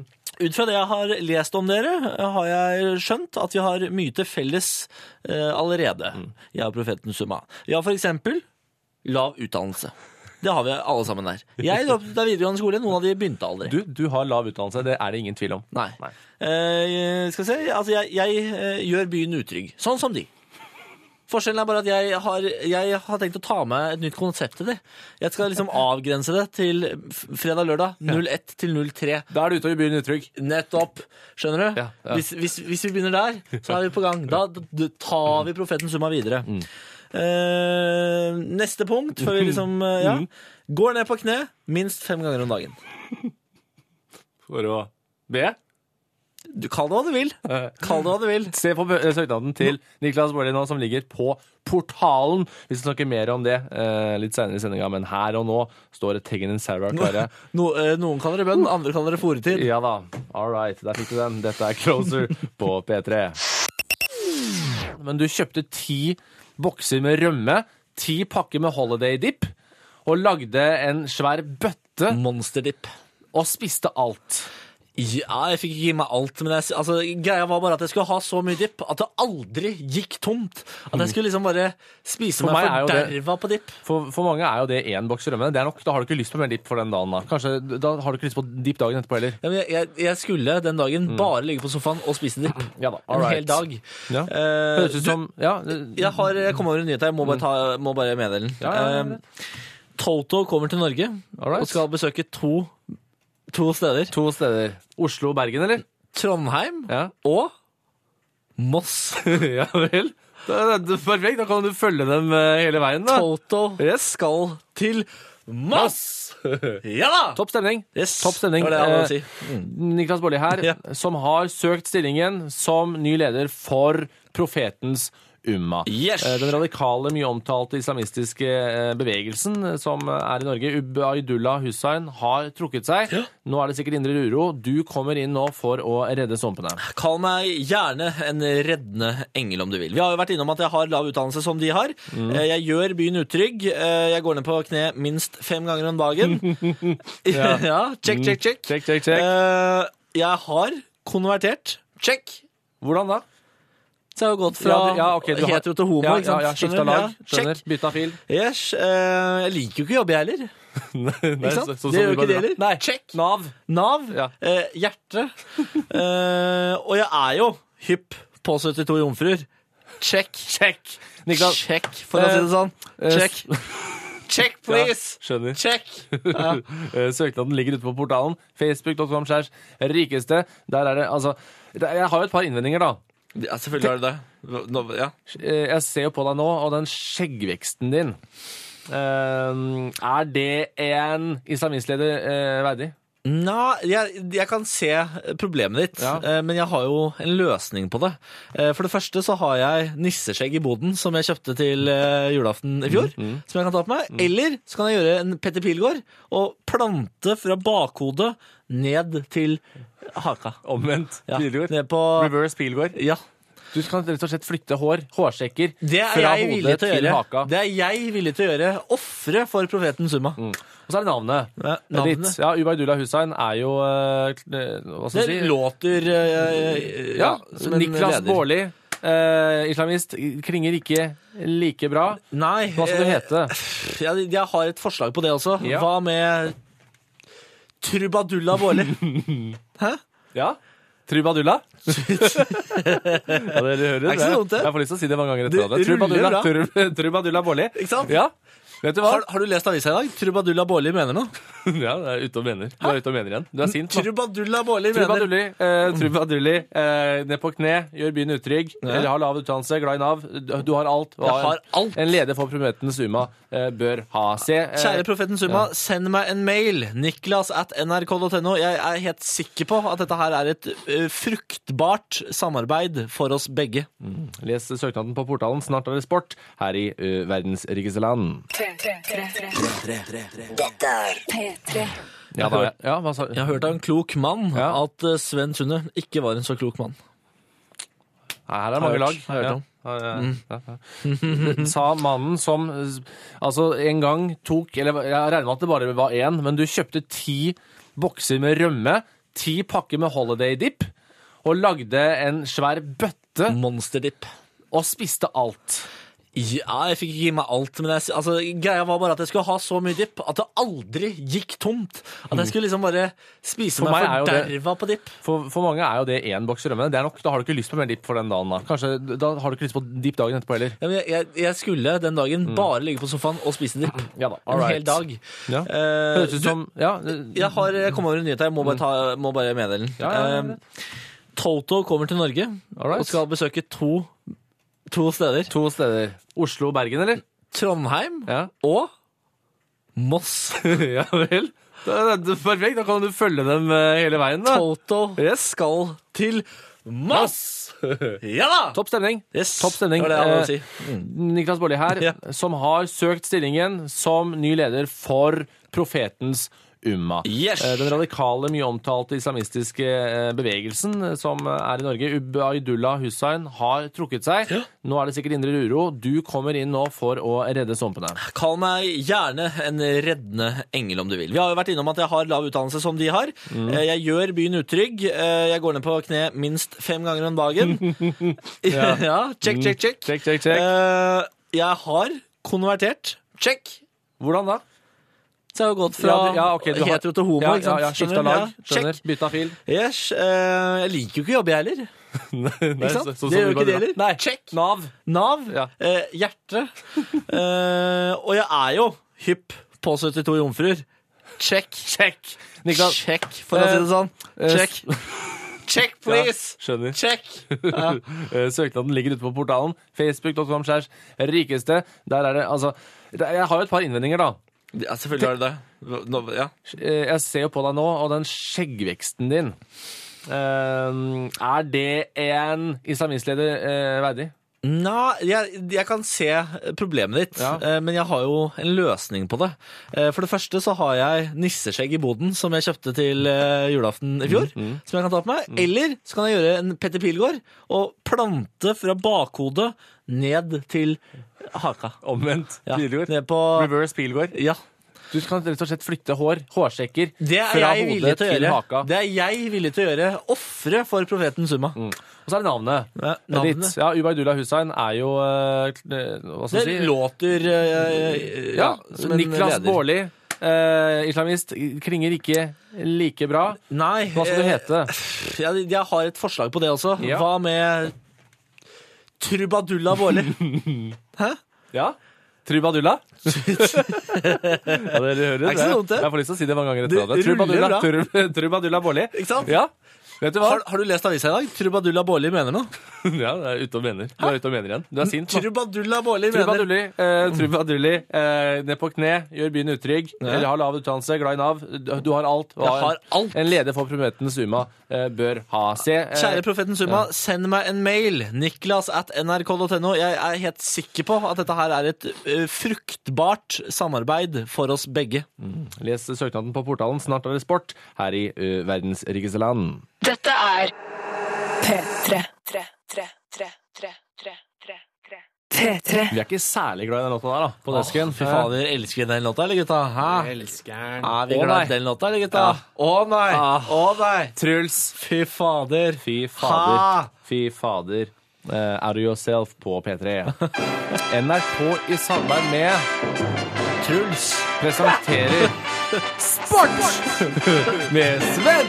Ut fra det jeg har lest om dere, har jeg skjønt at vi har mye til felles eh, allerede. Jeg og Profeten Summa. Vi har for eksempel lav utdannelse. Det har vi alle sammen der. Jeg droppet ut av videregående skole, noen av de begynte aldri. Du, du har lav utdannelse, det er det ingen tvil om. Nei. Nei. Eh, skal vi se, altså jeg, jeg eh, gjør byen utrygg. Sånn som de. Forskjellen er bare at jeg har, jeg har tenkt å ta med et nytt konsept til det. Jeg skal liksom avgrense det til f- fredag-lørdag null ett til null tre. Da er du ute og gjør byen utrygg. Nettopp. Skjønner du? Ja, ja. Hvis, hvis, hvis vi begynner der, så er vi på gang. Da, da tar vi Profeten Summa videre. Eh, neste punkt, før vi liksom eh, ja. Går ned på kne minst fem ganger om dagen. For å be. Du kall det hva du vil. Kall det hva du vil. Se på bø- søknaden til Niklas Baarli nå, som ligger på portalen. Vi skal snakke mer om det eh, litt senere i sendinga, men her og nå står Teggen Sarah klare. No, eh, noen kaller det bønn, andre kaller det foretid. Ja da. All right, der fikk du den. Dette er Closer på P tre. Men du kjøpte ti bokser med rømme, ti pakker med Holiday Dip, og lagde en svær bøtte Monsterdipp. og spiste alt. Ja, jeg fikk ikke gi meg alt, men jeg, altså, greia var bare at jeg skulle ha så mye dipp at det aldri gikk tomt. At jeg skulle liksom bare spise For meg meg er jo det- forderva på dipp. For, for mange er jo det én boks rømme. Det er nok, Da har du ikke lyst på mer dipp for den dagen. Da Kanskje, da har du ikke lyst på dipp dagen etterpå heller. Ja, men jeg, jeg, jeg skulle den dagen bare ligge på sofaen og spise dipp. Ja da, En alright. hel dag. Ja. Eh, Høres ut du, som ja, det- jeg, har, jeg kom over en nyhet her, jeg må bare, ta, må bare meddele den. Ja, ja, ja. Eh, Toto kommer til Norge Alright. og skal besøke to, to steder. To steder. Oslo og Bergen, eller? Trondheim Ja. og Moss. Ja vel. Det er, det er perfekt. Da kan du følge dem eh, hele veien, da. Toto skal til Moss! Ja da! Topp stemning. Yes. Topp stemning. Det var det jeg hadde å Eh, si. Niklas Baarli her, Ja. som har søkt stillingen som ny leder for Profetens Umma. Yes. Eh, Den radikale, mye omtalte islamistiske eh, bevegelsen som er i Norge, Ubaydullah Hussain, har trukket seg. Nå er det sikkert indre uro. Du kommer inn nå for å redde sompene. Kall meg gjerne en reddende engel om du vil. Vi har jo vært innom at jeg har lav utdannelse som de har. Mm. Eh, Jeg gjør byen utrygg. Eh, Jeg går ned på kne minst fem ganger om dagen. ja. ja, check, check, check. Check, check, check. Eh, Jeg har konvertert. Check. Hvordan da? Så jeg har gått fra Ja, du- ja, ok, du har- hetero til homo. Ja, ikke sant? ja, ja, skifta Skjønner? lag. Ja, Skjønner. check. Bytta fil. Yes, eh, jeg liker jo ikke å jobbe, jeg heller. Ikke sant? Så, så, Det gjør jo ikke det Ubaydullah. heller. Nei. Check. Nav. Nav, Ja. eh, hjerte. Eh, og jeg er jo hypp på syttito jomfruer. Check. Check. Niklas. Check, for å si det sånn. Eh, Check. Check, please. Ja, skjønner. Check. Ja. Eh, Søknaden ligger ute på portalen. Facebook punktum com slash rikeste. Der er det, altså det- Jeg har jo et par innvendinger, da. Ja, selvfølgelig har du det. Nå, ja. Eh, Jeg ser jo på deg nå, og den skjeggveksten din eh, Er det en islamistleder eh, verdig? Nei, jeg, jeg kan se problemet ditt, Ja. eh, men jeg har jo en løsning på det. Eh, For det første så har jeg nisseskjegg i boden som jeg kjøpte til eh, julaften i fjor, som jeg kan ta på meg. Eller så kan jeg gjøre en Petter Pilgaard og plante fra bakhodet ned til haka. Omvendt. Ja, Pilgaard. ned på... Reverse Pilgaard. Ja, Du kan rett og slett flytte hår, hårsekker, det er fra jeg villig hodet til å til gjøre. haka. Det er jeg villig til å gjøre. Offre for profeten Summa. Og så er det navnet. Ja, navnet. Ditt. Ja, Ubaydullah Hussain er jo eh, Hva skal Det jeg si? låter eh, Ja, som en Niklas leder. Baarli, eh, islamist, klinger ikke like bra. Nei. Hva skal du eh, hete? Jeg, jeg har et forslag på det også. Ja. Hva med Trubadullah Baarli? Hæ? Ja? Trubadullah? ja, det hører det. ikke så dumt, det. Jeg får lyst til å si det mange ganger Det etter hverandre. ruller Trubadullah, Trub- Trubadullah Baarli. Ikke sant? Ja. Vet du hva? Har, har du lest avisa i dag? Trubadullah Baarli mener noe. ja, det er ute og mener. Du er ute og mener igjen. Du er sint nå. Trubadullah Baarli mener Trubadulli, eh, Trubadulli, eh, ned på kne, gjør byen utrygg, Ja. eller har lav utdannelse, glad i Nav. Du, du har alt. Hva Jeg har alt. En leder for Profetens Umma eh, bør ha. Se, eh, Kjære profeten Summa, send meg en mail. Niklas at nrk punktum no. Jeg er helt sikker på at dette her er et eh, fruktbart samarbeid for oss begge. les søknaden på portalen. Snart er det sport her i uh, verdens rikeste land. Dette er P tre. Ja, da, ja, hva sa Jeg har hørt av en klok mann Ja. at eh, Sven Sunde ikke var en så klok mann. Nei, her er Har mange hørt, lag. har hørt om. Ja, ja, ja, ja. Det sa mannen som altså en gang tok Eller jeg regner med at det bare var én, men du kjøpte ti bokser med rømme, ti pakker med Holiday Dip, og lagde en svær bøtte Monsterdipp. og spiste alt. Ja, jeg fikk ikke gi meg alt, men jeg, altså, greia var bare at jeg skulle ha så mye dipp at det aldri gikk tomt. At jeg skulle liksom bare spise For meg meg er jo det- forderva på dipp. For, for mange er jo det én boks rømme. Det er nok, Da har du ikke lyst på mer dipp for den dagen. Da Kanskje, da har du ikke lyst på dipp dagen etterpå heller. Ja, men jeg, jeg, jeg skulle den dagen bare ligge på sofaen og spise dipp. Ja da, En alright. hel dag. Ja. Eh, Høres ut du, som Ja, det- jeg, har, jeg kom over en nyhet her, jeg må bare, ta, må bare meddele den. Ja, ja, ja, ja. Eh, Toto kommer til Norge Alright. og skal besøke to, to steder. to steder. Oslo og Bergen, eller? Trondheim Ja. og Moss. ja vel. Det er, det er perfekt. Da kan du følge dem eh, hele veien, da. Toto Yes. skal til Moss! Ja da! Topp stemning. Yes. Topp stemning. Det var det jeg hadde å Eh, si. Niklas Baarli her, Ja. som har søkt stillingen som ny leder for Profetens Umma. Yes. Eh, Den radikale, mye omtalte islamistiske eh, bevegelsen som er i Norge, Ubaydullah Hussain, har trukket seg. Nå er det sikkert indre uro. Du kommer inn nå for å redde sompene. Kall meg gjerne en reddende engel om du vil. Vi har jo vært innom at jeg har lav utdannelse som de har. Mm. Jeg gjør byen utrygg. Jeg går ned på kne minst fem ganger om dagen. ja. ja, check, check, check. Check, check, check. Jeg har konvertert. Check. Hvordan da? Så jeg har gått fra ja, ja, okay, har... hetero til homo. Ja, ikke sant? ja, ja, skifta lag. Skjønner. Bytta fil. Yes, uh, jeg liker jo ikke å jobbe, jeg heller. Nei, nei, så, så, det gjør jo ikke det heller. Nei, check. Nav. Nav, ja. uh, hjerte. uh, og jeg er jo hypp på syttito jomfruer. Check. Check. Niklas. Check, for å si det sånn. Check. Check, please! Ja, skjønner. Check! Ja. Søknaden ligger ute på portalen. Facebook punktum com slash rikeste. Der er det, altså... Jeg har jo et par innvendinger, da. Ja, selvfølgelig har du det. Nå, ja. Jeg ser jo på deg nå, og den skjeggveksten din. Er det en islamistleder verdig? Nei, jeg, jeg kan se problemet ditt, ja. Men jeg har jo en løsning på det. For det første så har jeg nisseskjegg i boden, som jeg kjøpte til julaften i fjor, mm, mm. som jeg kan ta på meg. Mm. Eller så kan jeg gjøre en Petter Pilgaard og plante fra bakhodet ned til haka. Omvendt ja. Pilgaard. Ned på... Reverse Pilgaard. Ja. Du kan rett og slett flytte hår, hårsekker, det er fra jeg hodet til, til haka. Det er jeg villig til å gjøre. Offre for profeten Summa. Mm. Og så er det navnet. Ja, navnet. Ja, Ubaydullah Hussain er jo uh, hva skal jeg si? Det låter uh, ja, ja Niklas Baarli, uh, islamist, klinger ikke like bra. Nei. Hva skal du hete? Uh, jeg, jeg har et forslag på det også. Ja. Hva med Trubadullah Baarli? Hæ? Ja. Trubadullah? ja, det hører det. Er ikke så dumt, det? Jeg får lyst til å si det mange ganger etter det. Trubadullah, Trub, Trubadullah Baarli. Ikke sant? Ja. Vet du hva? Har, har du lest avisa i dag? Trubadullah Baarli mener noe. ja, det er ute og mener. Du er ute og mener igjen. Du er sint. Trubadullah Baarli mener. Trubadulli, eh, Trubadulli eh, ned på kne, gjør byen utrygg. Ja. Eller har lav utdannelse, glad i Nav. Du har alt. Jeg har alt. En leder for profeten Summa eh, bør ha. Se, eh, Kjære profeten Summa, ja. Send meg en mail. Niklas at nrk punktum no. Jeg er helt sikker på at dette her er et uh, fruktbart samarbeid for oss begge. Mm. Les søknaden på portalen. Snart er det sport her i uh, verdens rikeste land. Dette er P tre. tre, tre, tre, tre, tre, tre, tre. P tre. Vi er ikke særlig glad i den låta der, da, på desken. Fy fader, elsker den låta, eller gutta? Hæ? Jeg elsker den. Er vi glad i den låta, eller gutta? Å ja. nei, å ah. nei. Truls. Fy fader. Fy fader. Ha. Fy fader. Uh, Out of Yourself på P tre. N R K i samarbeid med Truls presenterer Sport med Sven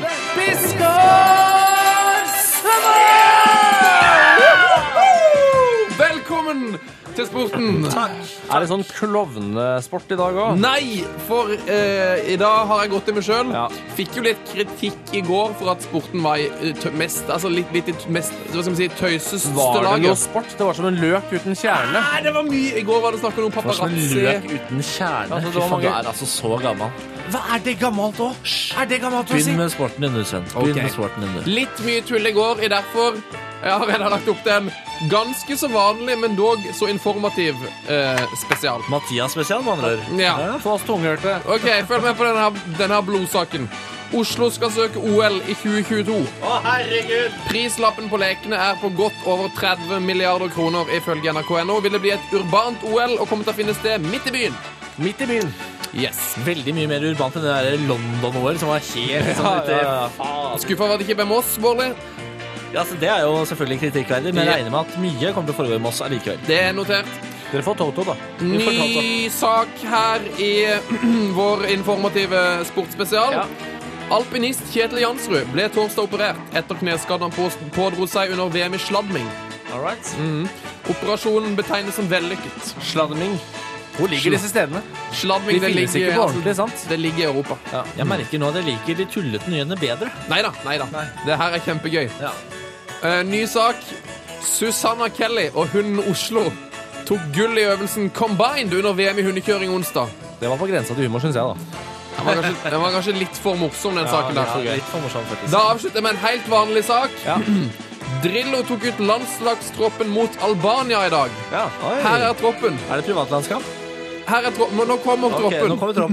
Biskår Sønner! Velkommen til sporten. Takk. Er det sånn klovnesport i dag også? Nei, for eh, i dag har jeg gått i meg selv. Ja. Fikk jo litt kritikk i går for at sporten var i tø mest, altså litt, litt i mest, hva skal man si, tøyseste Var det laget. noe sport? Det var som en løk uten kjerne. Nei, det var mye. I går var det snakket om Det var som en paparazzi. løk uten kjerne. Altså, det Fy var faen, du mange- er altså så gammel. Hva er det gammelt også? Er det gammelt å si? Begynn med sporten din, du, Sven. Begynn Ok. med sporten din, du. Litt mye tull i går, i derfor jeg har allerede lagt opp til en ganske så vanlig, men dog så informativ eh, spesial. Mathias spesial, med andre ord. Ja. Få oss tunghørte. Ok, følg med på denne, denne blodsaken. Oslo skal søke O L i tjue tjueto. Å, herregud! Prislappen på lekene er på godt over tretti milliarder kroner ifølge N R K punktum no. Vil det bli et urbant O L og kommer til å finne sted midt i byen? Midt i byen. Yes. Veldig mye mer urbant enn det der London-O L, som var helt sånn Ja, ute. ja, ja. Skuffa over at det ikke ble Moss, Bårli. Ja, altså, det er jo selvfølgelig kritikkverdig, men jeg regner med at mye kommer til å foregå i Moss allikevel. Det er notert. Dere får Toto, da. Vi får Toto. Ny sak her i vår informative sportsspesial. Ja. Alpinist Kjetil Jansrud ble torsdag operert etter kneskaden han på- pådro seg under V M i sladming. All right. Operasjonen betegnes som vellykket. Sladming. Hvor ligger disse stedene? Sladming, De det finnes ligger, ikke på altså, ordentlig, sant? det ligger i Europa. Jeg merker nå at jeg liker de tullete nyhetene bedre. Neida, neida. Det her er kjempegøy. Ja. Eh, ny sak. Susanna Kelly og hunden Oslo tok gull i øvelsen Combined under V M i hundekjøring onsdag. Det var på grensa til humor, synes jeg, da. Den var kanskje, den var kanskje litt for morsom, den saken der. Ja, litt for morsomt, faktisk. Da avslutter jeg med en helt vanlig sak. Ja. Drillo tok ut landslagstroppen mot Albania i dag. Ja. Oi. Her er troppen. Er det privatlandskap? Her er tro nå, nå kommer Ok, troppen. nå kommer troppen.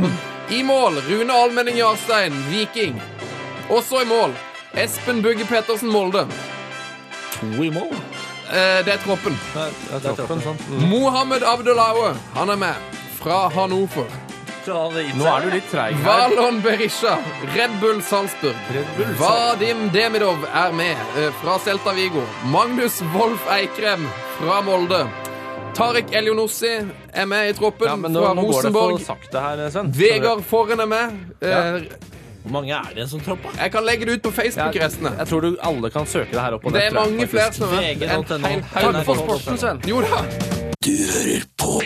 I mål, Rune Almenning Jarstein, Viking. Også i mål, Espen Bugge Pettersen, Molde. To i mål? Eh, det er troppen. Nei, det er troppen, sant? Mm. Mohammed Abdullaue, han er med. Fra Hannover. Nå er du litt treig her. Valon Berisha, Red Bull Salzburg. Red Bull, Vadim Demidov er med eh, fra Celta Vigo. Magnus Wolf Eikrem fra Molde. Tariq Elionossi er med i troppen Ja, men nå, fra nå går det Rosenborg. for sakte her, Sven. Vegard Forren er med. Eh, Hvor mange er det i en sånn tropp? da? Jeg kan legge det ut på Facebook restene. Jeg tror du alle kan søke det her opp på Det er nett, tror jeg, mange faktisk. flere som er VG en punkt no. hel Takk haug. for sporten, Sven. Jo da. Du hører på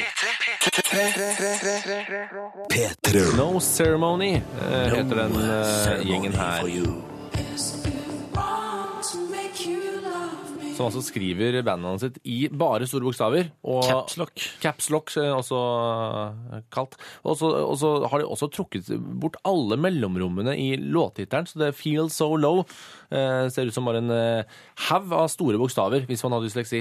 P tre. No Ceremony eh, heter den eh, gjengen her. Som altså skriver bandnavnet sitt i bare store bokstaver. Og Capslock. Capslock, også kalt. Og så, og så har de også trukket bort alle mellomrommene i låttittelen, så det Feel So Low eh, ser ut som bare en eh, haug av store bokstaver, hvis man har dysleksi.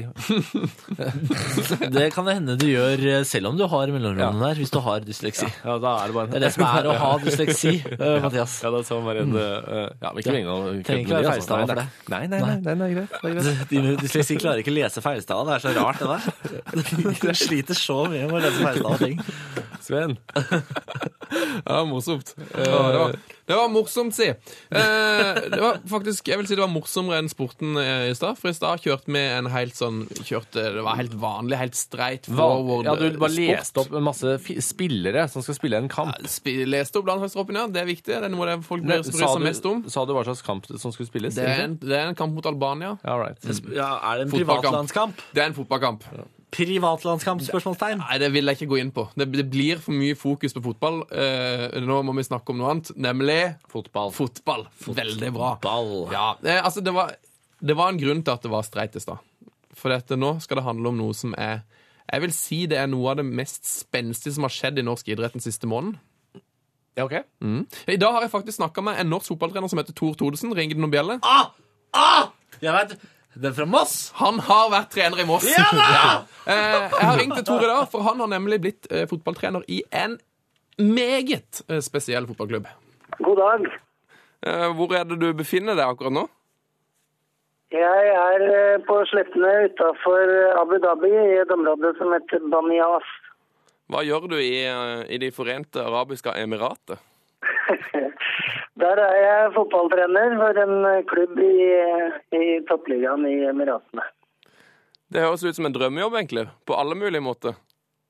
Det kan det hende du gjør eh, selv om du har mellomrommene der, hvis du har dysleksi. Ja, da er det bare en... Det er det som er å ha dysleksi, eh, Mathias. Ja, det er sånn bare en... Uh, ja, vi kan ikke Trenger ikke være feilstavet for det. Nei, nei, nei, nei, nei, greit. Det er greit. De med dysleksi klarer ikke å lese feilstavet. Det er så rart, det der. Jeg sliter så mye med å lese feilstavet ting. Sven. Ja, morsomt. Eh, det, var, det var morsomt, si. Eh, det var faktisk, jeg vil si det var morsommere enn sporten eh, i stad. For i stad kjørte vi en helt sånn kjørte, Det var helt vanlig, helt straight forward. Ja, du bare sport. leste opp masse fi- spillere som skal spille en kamp. Sp leste opp landslagstroppen, ja. Det er viktig. Det er noe det folk blir bryr Sa seg du, mest om. sa du hva slags kamp som skulle spilles? Det er, en, det er en kamp mot Albania. All right. Ja, er det en Fotballkamp. privatlandskamp? Det er en fotballkamp. Privatlandskamp, spørsmålstegn. Nei, det vil jeg ikke gå inn på. Det, det blir for mye fokus på fotball. Eh, nå må vi snakke om noe annet, nemlig Fotball. fotball. Veldig bra. Ball. Ja, eh, altså det var, det var en grunn til at det var streit i stad. For dette, nå skal det handle om noe som er Jeg vil si det er noe av det mest spenstige som har skjedd i norsk idrett den siste måneden. Ja, ok. Mm. I dag har jeg faktisk snakket med en norsk fotballtrener som heter Tor Thodesen. Ringer det noen bjelle? Ah! Ah! Jeg vet, det er fra Moss. Han har vært trener i Moss. Ja da! Eh, jeg har ringt til Tor i dag, for han har nemlig blitt eh, fotballtrener i en meget eh, spesiell fotballklubb. God dag. Eh, hvor er det du befinner deg akkurat nå? Jeg er eh, på slettene utenfor Abu Dhabi i et område som heter Banias. Hva gjør du i, eh, i De forente arabiske emirater? Der er jeg fotballtrener for en klubb i, i toppligaen i Emiratene. Det høres ut som en drømmejobb, egentlig. På alle mulige måter.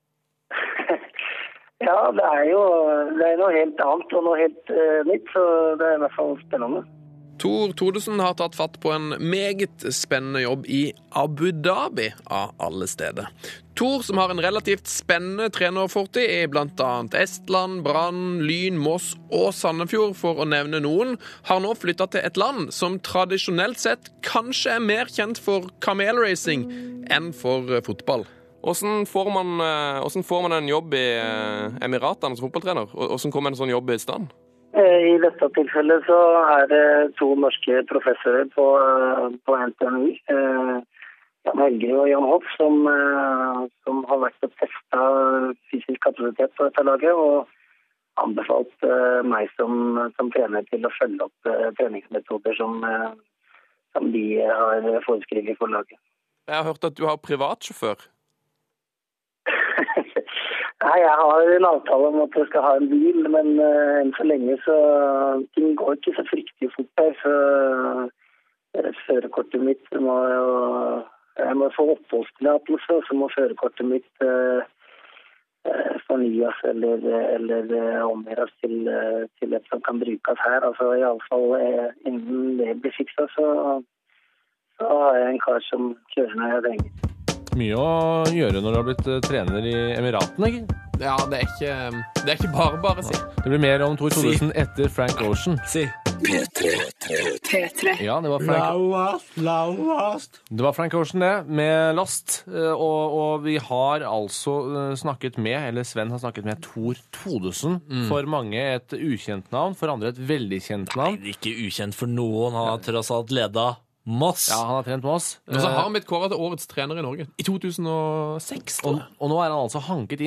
Ja, det er jo det er noe helt annet og noe helt uh, nytt, så det er i hvert fall spennende. Tor Thodesen har tatt fatt på en meget spennende jobb i Abu Dhabi, av alle steder. Tor, som har en relativt spennende trenerfortid i blant annet Estland, Brann, Lyn, Moss og Sandefjord, for å nevne noen, har nå flyttet til et land som tradisjonelt sett kanskje er mer kjent for kamelracing enn for fotball. Hvordan får man, hvordan får man en jobb i Emiratene som fotballtrener? Hvordan kommer en sånn jobb i stand? I dette tilfellet så er det to norske professorer på, på N T N U, Jan Helge og Jan Hoff, som, som har vært og testet fysisk kapasitet på dette laget, og anbefalt meg som, som trener til å følge opp treningsmetoder som, som de har foreskrevet for laget. Jeg har hørt at du har privatsjåfør. Nei, jeg har en avtale om at jeg skal ha en bil, men uh, enn så lenge så ting går ikke så fryktelig fort her, så uh, førerkortet mitt må jo, jeg må få oppholdstillatelse, og så må førerkortet mitt uh, uh, fornyes eller, eller uh, omgjøres til, uh, til et som kan brukes her. Altså i alle fall uh, innen det blir fikset, så, så har jeg en kar som kjører når jeg trenger. Mye å gjøre når du har blitt uh, trener i Emiratene, ikke? Ja, det er ikke, det er ikke bare bare, si. Det blir mer om Tor Thodesen etter Frank Ocean. Si. P tre. Ja, det var Frank, Lowest, lowest. det var Frank Ocean, det, med Last. Uh, og, og vi har altså uh, snakket med, eller Sven har snakket med Tor Thodesen. Mm. For mange et ukjent navn, for andre et veldig kjent navn. Nei, ikke ukjent for noen. Han har tross alt ledet Moss. Ja, han har trent Moss. Og så har han blitt kåret til årets trener i Norge i to tusen og seks. Og, og nå er han altså hanket inn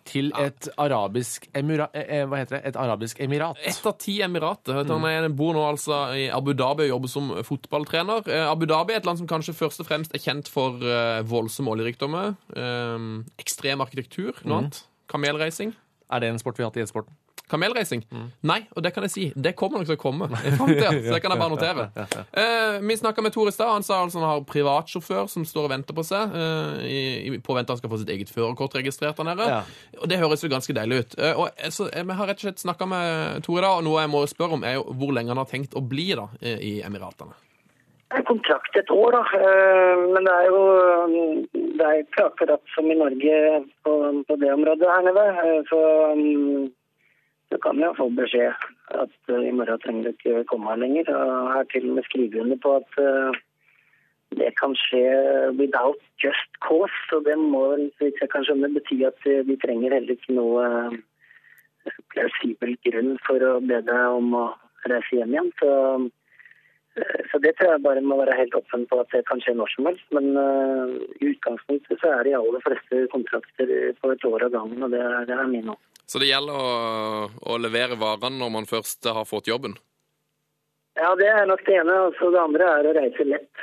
til et arabisk emira, eh, hva heter det? Et arabisk emirat. Et av ti emirater. Han bor nå altså i Abu Dhabi og jobber som fotballtrener. Eh, Abu Dhabi er et land som kanskje først og fremst er kjent for eh, voldsom oljerikdommer, eh, ekstrem arkitektur, noe annet. Kamelreising. Er det en sport vi har hatt i e-sporten? Kamelreising? Mm. Nei, og det kan jeg si. Det kommer nok til å komme i fremtiden, så det kan jeg bare notere. Eh, vi snakket med Tor i sted, han sa altså han har privatsjåfør som står og venter på seg, eh, i, på vent han skal få sitt eget førerkort registrert der nede. Ja. Og det høres jo ganske deilig ut. Eh, og så, eh, vi har rett og slett snakket med Tor i dag, og noe jeg må spørre om er jo hvor lenge han har tenkt å bli da, i Emiratene. Det er kontrakt et år, da. Men det er jo det er ikke akkurat som i Norge på, på det området her nede. Så, så kan jeg få beskjed at i morgen trenger du ikke komme her lenger. Og jeg har til og med skrevet under på at det kan skje without just cause. Så det må, hvis jeg kan skjønne, bety at vi trenger heller ikke noe plausibel grunn for å be deg om å reise hjem igjen. Så Så det tror jeg bare må være helt åpen på at det kan skje når som helst. Men uh, i utgangspunktet så er de aller fleste kontrakter på et år av gangen, og det er, det er min nå. Så det gjelder å, å levere varene når man først har fått jobben? Ja, det er nok det ene, og så det andre er å reise lett.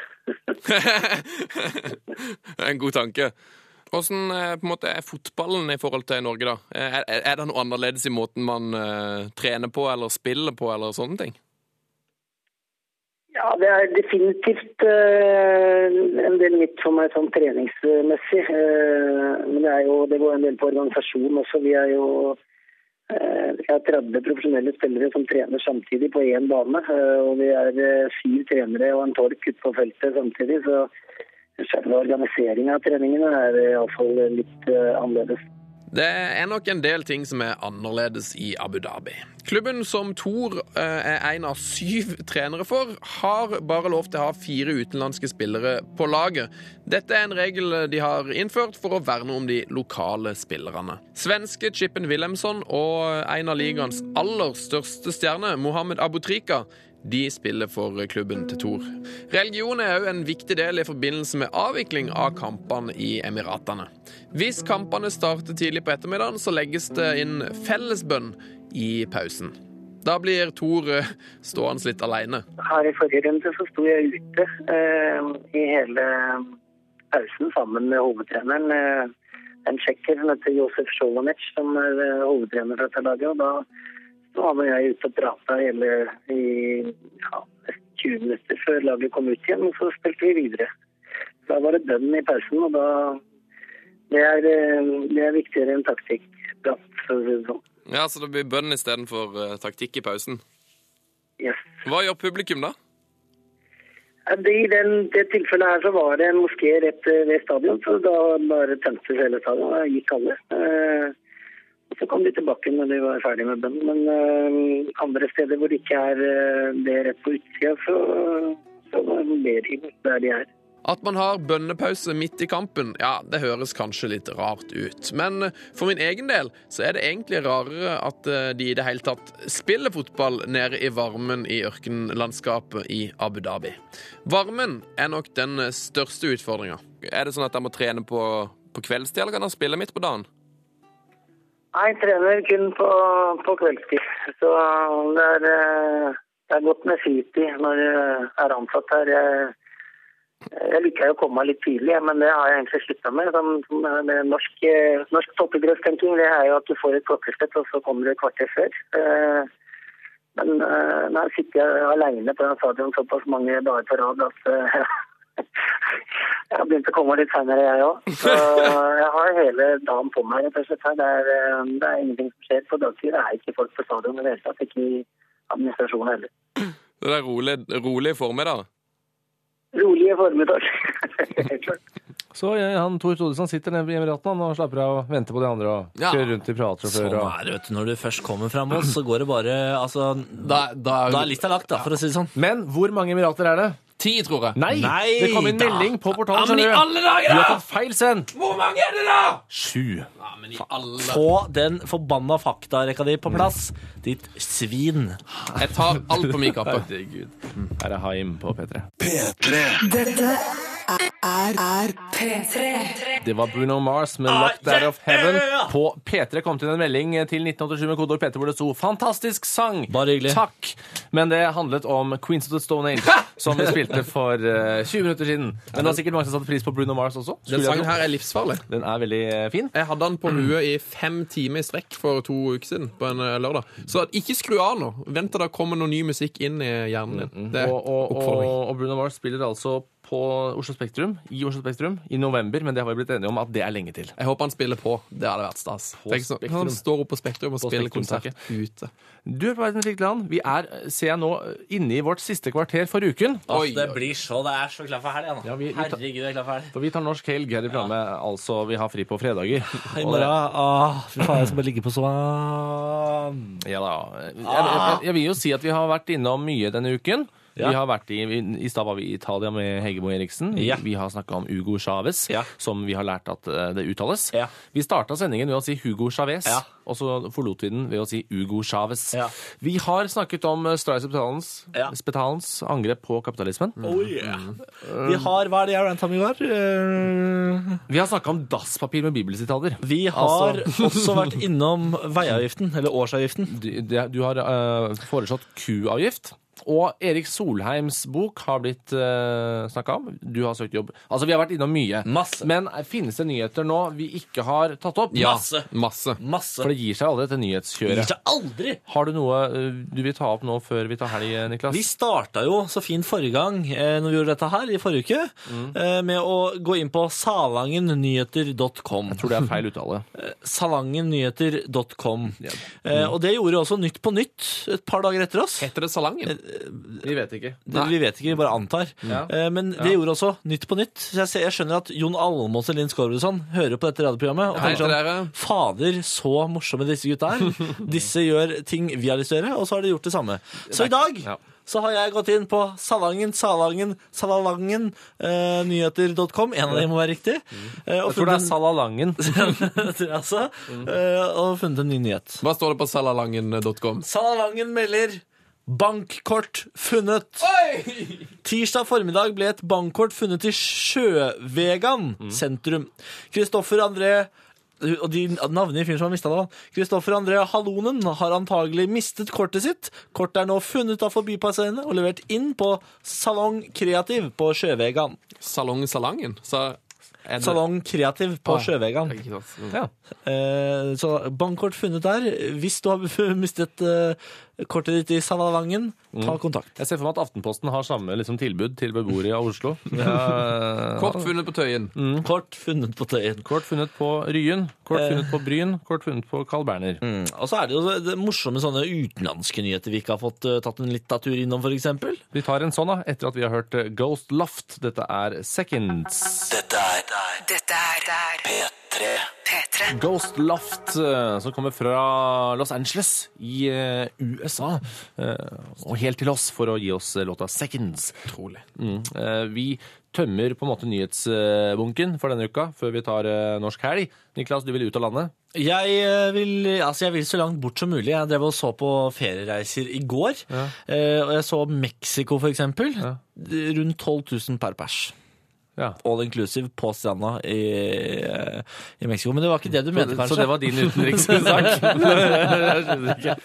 En god tanke. Hvordan på en måte er fotballen i forhold til Norge da? Er, er det noe annerledes i måten man uh, trener på eller spiller på eller sånne ting? Ja, det er definitivt uh, en del nytt for meg sånn treningsmessig. Uh, men det er jo, det går en del på organisasjon også. Vi er jo uh, vi er tretti profesjonelle spillere som trener samtidig på én bane. Uh, og vi er uh, syv trenere og en tolk ute på feltet samtidig. Så selve organiseringen av treningene er i alle fall litt uh, annerledes. Det er nok en del ting som er annerledes i Abu Dhabi. Klubben som Tor er en av syv trenere for, har bare lov til å ha fire utenlandske spillere på laget. Dette er en regel de har innført for å verne om de lokale spillerne. Svenske Chippen Wilhelmsson og en av ligaens aller største stjerne, Mohamed Abutrika, de spiller for klubben til Tor. Religion er også en viktig del i forbindelse med avvikling av kampene i Emiratene. Hvis kampene starter tidlig på ettermiddagen, så legges det inn fellesbønn i pausen. Da blir Tor stående litt alene. Her i forrige runde så sto jeg ute eh, i hele pausen sammen med hovedtreneren. Eh, en sjekker som heter Josef Šolonec, som er hovedtrener for dette laget, og da Nå var jeg ute og pratet hele i ja, tjue minutter før laget kom ut igjen, og så spilte vi videre. Da var det bønn i pausen, og da det er, det er viktigere enn taktikk. Ja, så, ja, så det blir bønn i stedet for uh, taktikk i pausen? Yes. Hva gjør publikum da? Ja, det, I den, det tilfellet her så var det en moské rett ved stadion, så da bare tømtes hele stadion, og gikk alle. Uh, Så kom de tilbake når de var ferdig med bønn. Men uh, andre steder hvor det ikke er uh, det rett på utsida, så, så ber de der de er. At man har bønnepause midt i kampen, ja, det høres kanskje litt rart ut. Men for min egen del så er det egentlig rarere at de i det hele tatt spiller fotball nede i varmen i ørkenlandskapet i Abu Dhabi. Varmen er nok den største utfordringen. Er det sånn at de må trene på, på kveldstid, eller kan de spille midt på dagen? Nei, jeg trener kun på, på kveldstid. Så det er, det er godt med fritid når jeg er ansatt her. Jeg, jeg liker jo å komme litt tidlig, men det har jeg egentlig sluttet med. Som, med norsk, norsk toppidrettstenking, det er jo at du får et klokkeslett, og så kommer du et kvarter før. Men nå sitter jeg alene på den stadion såpass mange dager på rad at jeg har begynt å komme litt senere, jeg også. Så jeg har hele dagen på meg. Det er, det er ingenting som skjer på dagtid. Det er ikke folk på stadion i det hele tatt, ikke i administrasjonen heller. Det er rolig, rolig formiddag? Rolige formiddag. Helt klart. Så han Tor Thodesen sitter nede i Emiratene og slapper av og venter på de andre og Ja. kjører rundt i privatsjåfør. Sånn Og... er det, vet du. Når du først kommer fra Moss, så går det bare altså, Da, da, Da er lista lagt, da, for å si det sånn. Men hvor mange emirater er det? Ti, tror jeg. Nei, Nei det kom en da. melding på portalen. Ja, men i skjønner du. alle dager, Du har da! tatt feil, Sven. Hvor mange er det da? Sju. Ja, men i alle... Få den forbanna faktarekka di på plass, ditt svin. Jeg tar alt på min kappe. Herregud. Her er Haim på P tre. P tre. Dette er, er P tre. Det var Bruno Mars med Locked Out of Heaven. På P tre kom til en melding til nitten åttisju med kodeord P tre hvor det sto fantastisk sang. Bare hyggelig. Takk. Men det handlet om Queens of the Stone Age, som vi spilte for uh, tjue minutter siden. Men det var sikkert mange som satte pris på Bruno Mars også. Den sangen her er livsfarlig. Den er veldig uh, fin. Jeg hadde den på huet i fem timer i strekk for to uker siden på en uh, lørdag. Så ikke skru av nå. Vent til det kommer noe ny musikk inn i hjernen din. Det er Og, og, oppfordring. og, og Bruno Mars spiller altså på Oslo Spektrum, i Oslo Spektrum i november, men det har vi blitt enige om at det er lenge til. Jeg håper han spiller på. Det hadde vært stas. Tenk så, Spektrum. han står oppe på Spektrum og På spiller Spektrumtaket. konsert ute. Du er på vei til Musikkland. Vi er, ser jeg nå, inne i vårt siste kvarter for uken. Oi, det blir så, det er så klar for helg, Ja, vi- vi tar- Herregud, jeg er klar for helg. For vi tar norsk helg her i programmet, altså vi har fri på fredager. I Og morgen, det- ah, fy faen, jeg skal bare ligge på sånn. Ja da. Jeg, jeg, jeg vil jo si at vi har vært innom mye denne uken. Ja. Vi har vært i, I stad var vi i Italia med Hegemo Eriksen. Ja. Vi har snakka om Hugo Chávez, Ja. som vi har lært at eh, det uttales. Ja. Vi starta sendingen ved å si Hugo Chávez, Ja. og så forlot vi den ved å si Hugo Chávez. Ja. Vi har snakket om uh, Stray Spitalens, Ja. Spitalens angrep på kapitalismen. Oh, yeah. Vi har, hva er det jeg rant om i går? Eh, Vi har snakka om dasspapir med bibelsitater. Vi har også vært innom veiavgiften, eller årsavgiften. Du, det- du har uh, foreslått kuavgift. Og Erik Solheims bok har blitt uh, snakka om. Du har søkt jobb. Altså, vi har vært innom mye. Masse. Men uh, finnes det nyheter nå vi ikke har tatt opp? Ja, Masse. masse. Masse. For det gir seg aldri etter Det gir nyhetskjøret. seg aldri. Har du noe uh, du vil ta opp nå før vi tar helg, Niklas? Vi starta jo så fint forrige gang eh, når vi gjorde dette her i forrige uke, eh, med å gå inn på salangennyheter dot com. Jeg tror det er feil uttale. salangennyheter dot com. Eh, og det gjorde også Nytt på Nytt et par dager etter oss. Heter det Salangen? Vi vet ikke. Det, vi vet ikke, vi bare antar. Ja. Eh, men det gjorde også Nytt på Nytt. Så jeg, ser, jeg skjønner at Jon Almaas og Linn Skårdsson hører på dette radioprogrammet og Hei tenker til sånn, dere. fader, så morsomme disse gutta er. Disse gjør ting vi har lyst til å gjøre, og så har de gjort det samme. Så i dag Ja. så har jeg gått inn på Salangen, Salangen, Salalangen, eh, nyheter dot com. En av dem må være riktig. Eh, og Jeg tror det er funnet Salalangen. en- altså, eh, og funnet en ny nyhet. Hva står det på salalangen dot com? Salalangen melder bankkort funnet. Tirsdag formiddag ble et bankkort funnet i Sjøvegan sentrum. Kristoffer André og de navnene i fyren som har mistet det. Kristoffer André Hallonen har antagelig mistet kortet sitt. Kortet er nå funnet av forbipasserende og levert inn på Salong Kreativ på Sjøvegan. Salong Salangen? Så er det- Salong Kreativ på Ah. Sjøvegan. Ikke sant? Ja. Eh, så bankkort funnet der. Hvis du har mistet eh, kortet ditt i Salalangen, ta kontakt. Jeg ser for meg at Aftenposten har samme liksom, tilbud til beboere av Oslo. Ja, Kort funnet på Tøyen. Kort funnet på Tøyen. Kort funnet på Ryen, kort Eh. funnet på Bryn, kort funnet på Carl Berner. Mm. Og så er det jo det morsomme sånne utenlandske nyheter vi ikke har fått uh, tatt en liten tur innom, for eksempel. Vi tar en sånn da, etter at vi har hørt eh, Ghost Loft. Dette er Seconds. Dette er Dette er P tre. P tre. Ghost Loft, eh, som kommer fra Los Angeles i eh, U S A. eh, og helt til oss for å gi oss eh, låta Seconds. Trolig. Mm. Eh, vi tømmer på en måte nyhetsbunken for denne uka, før vi tar eh, norsk helg. Niklas, du vil ut av landet? Jeg eh, vil, altså jeg vil så langt bort som mulig. Jeg drev og så på feriereiser i går, Ja. eh, og jeg så Mexico, for eksempel. Ja. Rundt tolv tusen per pers. Ja. All inclusive på stranda i, eh, i Mexico. Men det var ikke det du mente, kanskje? Så det var din utenrikssak? Jeg skjønner ikke.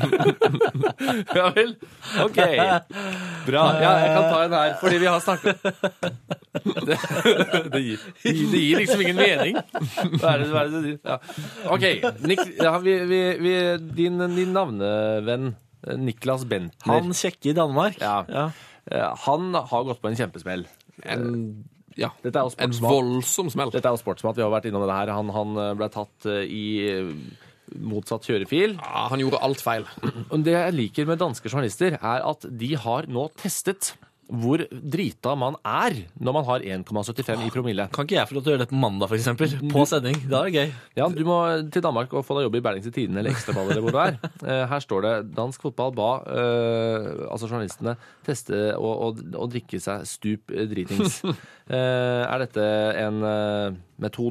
Ja vel. Ok. Bra. Ja, jeg kan ta en her, fordi vi har snakket det, det, gir, det gir liksom ingen mening. Hva er det, hva er det du sier? Ja. Ok. Nik, ja, vi, vi, vi, din, din navnevenn Niklas Bentner. Han kjekke i Danmark. Ja. Ja. Eh, Han har gått på en kjempesmell. En, ja, Dette er jo en sportsmat. voldsom smell. Dette er jo sportsmat. Vi har vært innom det her. Han, han ble tatt eh, i eh, motsatt kjørefil. Ja, han gjorde alt feil. Og det jeg liker med danske journalister, er at de har nå testet hvor drita man er når man har en komma syttifem i promille. Kan ikke jeg få lov til å gjøre det på mandag, for eksempel? På sending. Det er gøy. Ja, du må til Danmark og få deg jobb i Berlingske Tidende eller Ekstraball eller hvor du er. Eh, Her står det dansk fotball ba eh, altså journalistene teste å, å, å drikke seg stup eh, dritings. Eh, er dette en eh, metode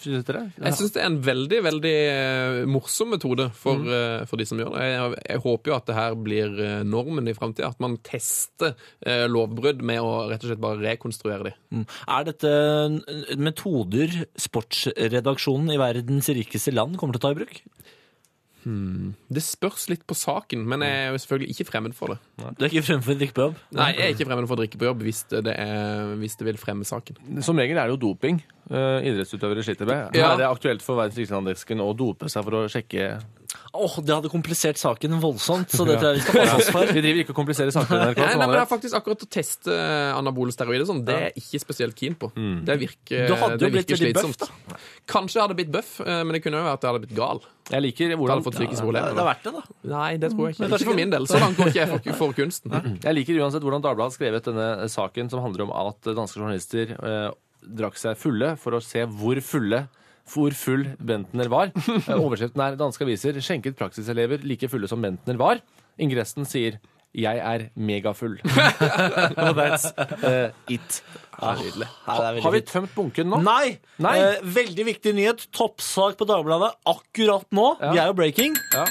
synes dere? Jeg synes det er en veldig, veldig morsom metode for, mm. for de som gjør det. Jeg, jeg håper jo at det her blir normen i fremtiden, at man tester lovbrudd med å rett og slett bare rekonstruere de. Mm. Er dette metoder sportsredaksjonen i verdens rikeste land kommer til å ta i bruk? Hmm. Det spørs litt på saken, men jeg er jo selvfølgelig ikke fremmed for det. Du er ikke fremmed for å drikke på jobb? Nei, jeg er ikke fremmed for å drikke på jobb hvis det, er, hvis det vil fremme saken. Som regel er det jo doping uh, idrettsutøvere sliter med. Ja. Er det aktuelt for verdens rikeste land å dope seg for å sjekke? Åh, oh, det hadde komplisert saken voldsomt, så det tror jeg vi skal passe oss for. Vi driver ikke og kompliserer saken. Nei, nei, men jeg har faktisk akkurat å teste anabole steroider, sånn, det er jeg ikke spesielt keen på. Mm. Det virker, du hadde jo blitt veldig bøff, da. Kanskje jeg hadde blitt bøff, men det kunne jo vært at jeg hadde blitt gal. Jeg liker hvordan... Fått psykiske problemer. Ja, det har vært det, da. Nei, det tror jeg ikke. Ikke for min del. Så langt går ikke jeg for, for kunsten. Mm. Jeg liker uansett hvordan Dagbladet har skrevet denne saken som handler om at danske journalister eh, drakk seg fulle for å se hvor fulle hvor full Bentner var. Overskriften er danske aviser skjenket praksiselever like fulle som Bentner var. Ingressen sier jeg er megafull. That's uh, it. Ja, nydelig. Ja, det er har vi tømt bunken nå? Nei! Nei. Eh, veldig viktig nyhet. Toppsak på Dagbladet akkurat nå. Ja. Vi er jo breaking. Ja.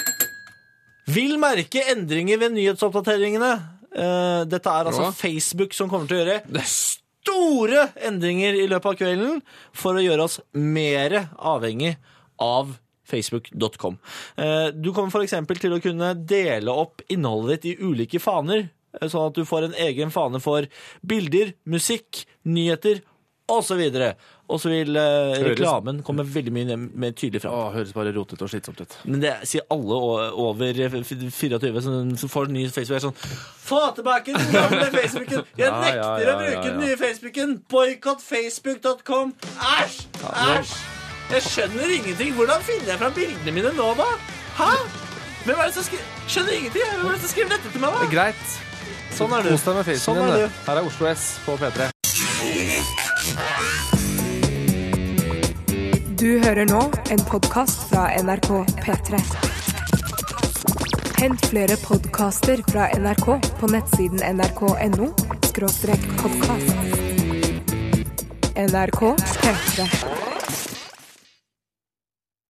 Vil merke endringer ved nyhetsoppdateringene. Eh, dette er altså ja. Facebook som kommer til å gjøre det. Store endringer i løpet av kvelden for å gjøre oss mer avhengig av facebook punktum com. Du kommer for eksempel til å kunne dele opp innholdet ditt i ulike faner, sånn at du får en egen fane for bilder, musikk, nyheter og så videre. Og så vil eh, reklamen komme veldig mye mer tydelig frem. Åh, høres bare rotet og slitsomt ut. Men det sier alle over fireogtyve som, som får ny Facebook. Er sånn, få tilbake den gamle Facebooken! Jeg ja, nekter ja, ja, å bruke ja, ja. den nye Facebooken! Boykott facebook punktum com! Æsj! Æsj! Jeg skjønner ingenting. Hvordan finner jeg frem bildene mine nå, da? Hæ? Hvem er det som skriver? Skjønner ingenting. Hvem er det som skriver dette til meg, da? Det er greit. Sånn er du. Kos deg med Facebooken Sånn er din. du. Her er Oslo S på P tre. Du hører nå en podcast fra N R K P tre. Hent flere podcaster fra N R K på nettsiden n r k punktum n o skråstrek podcast. N R K P tre.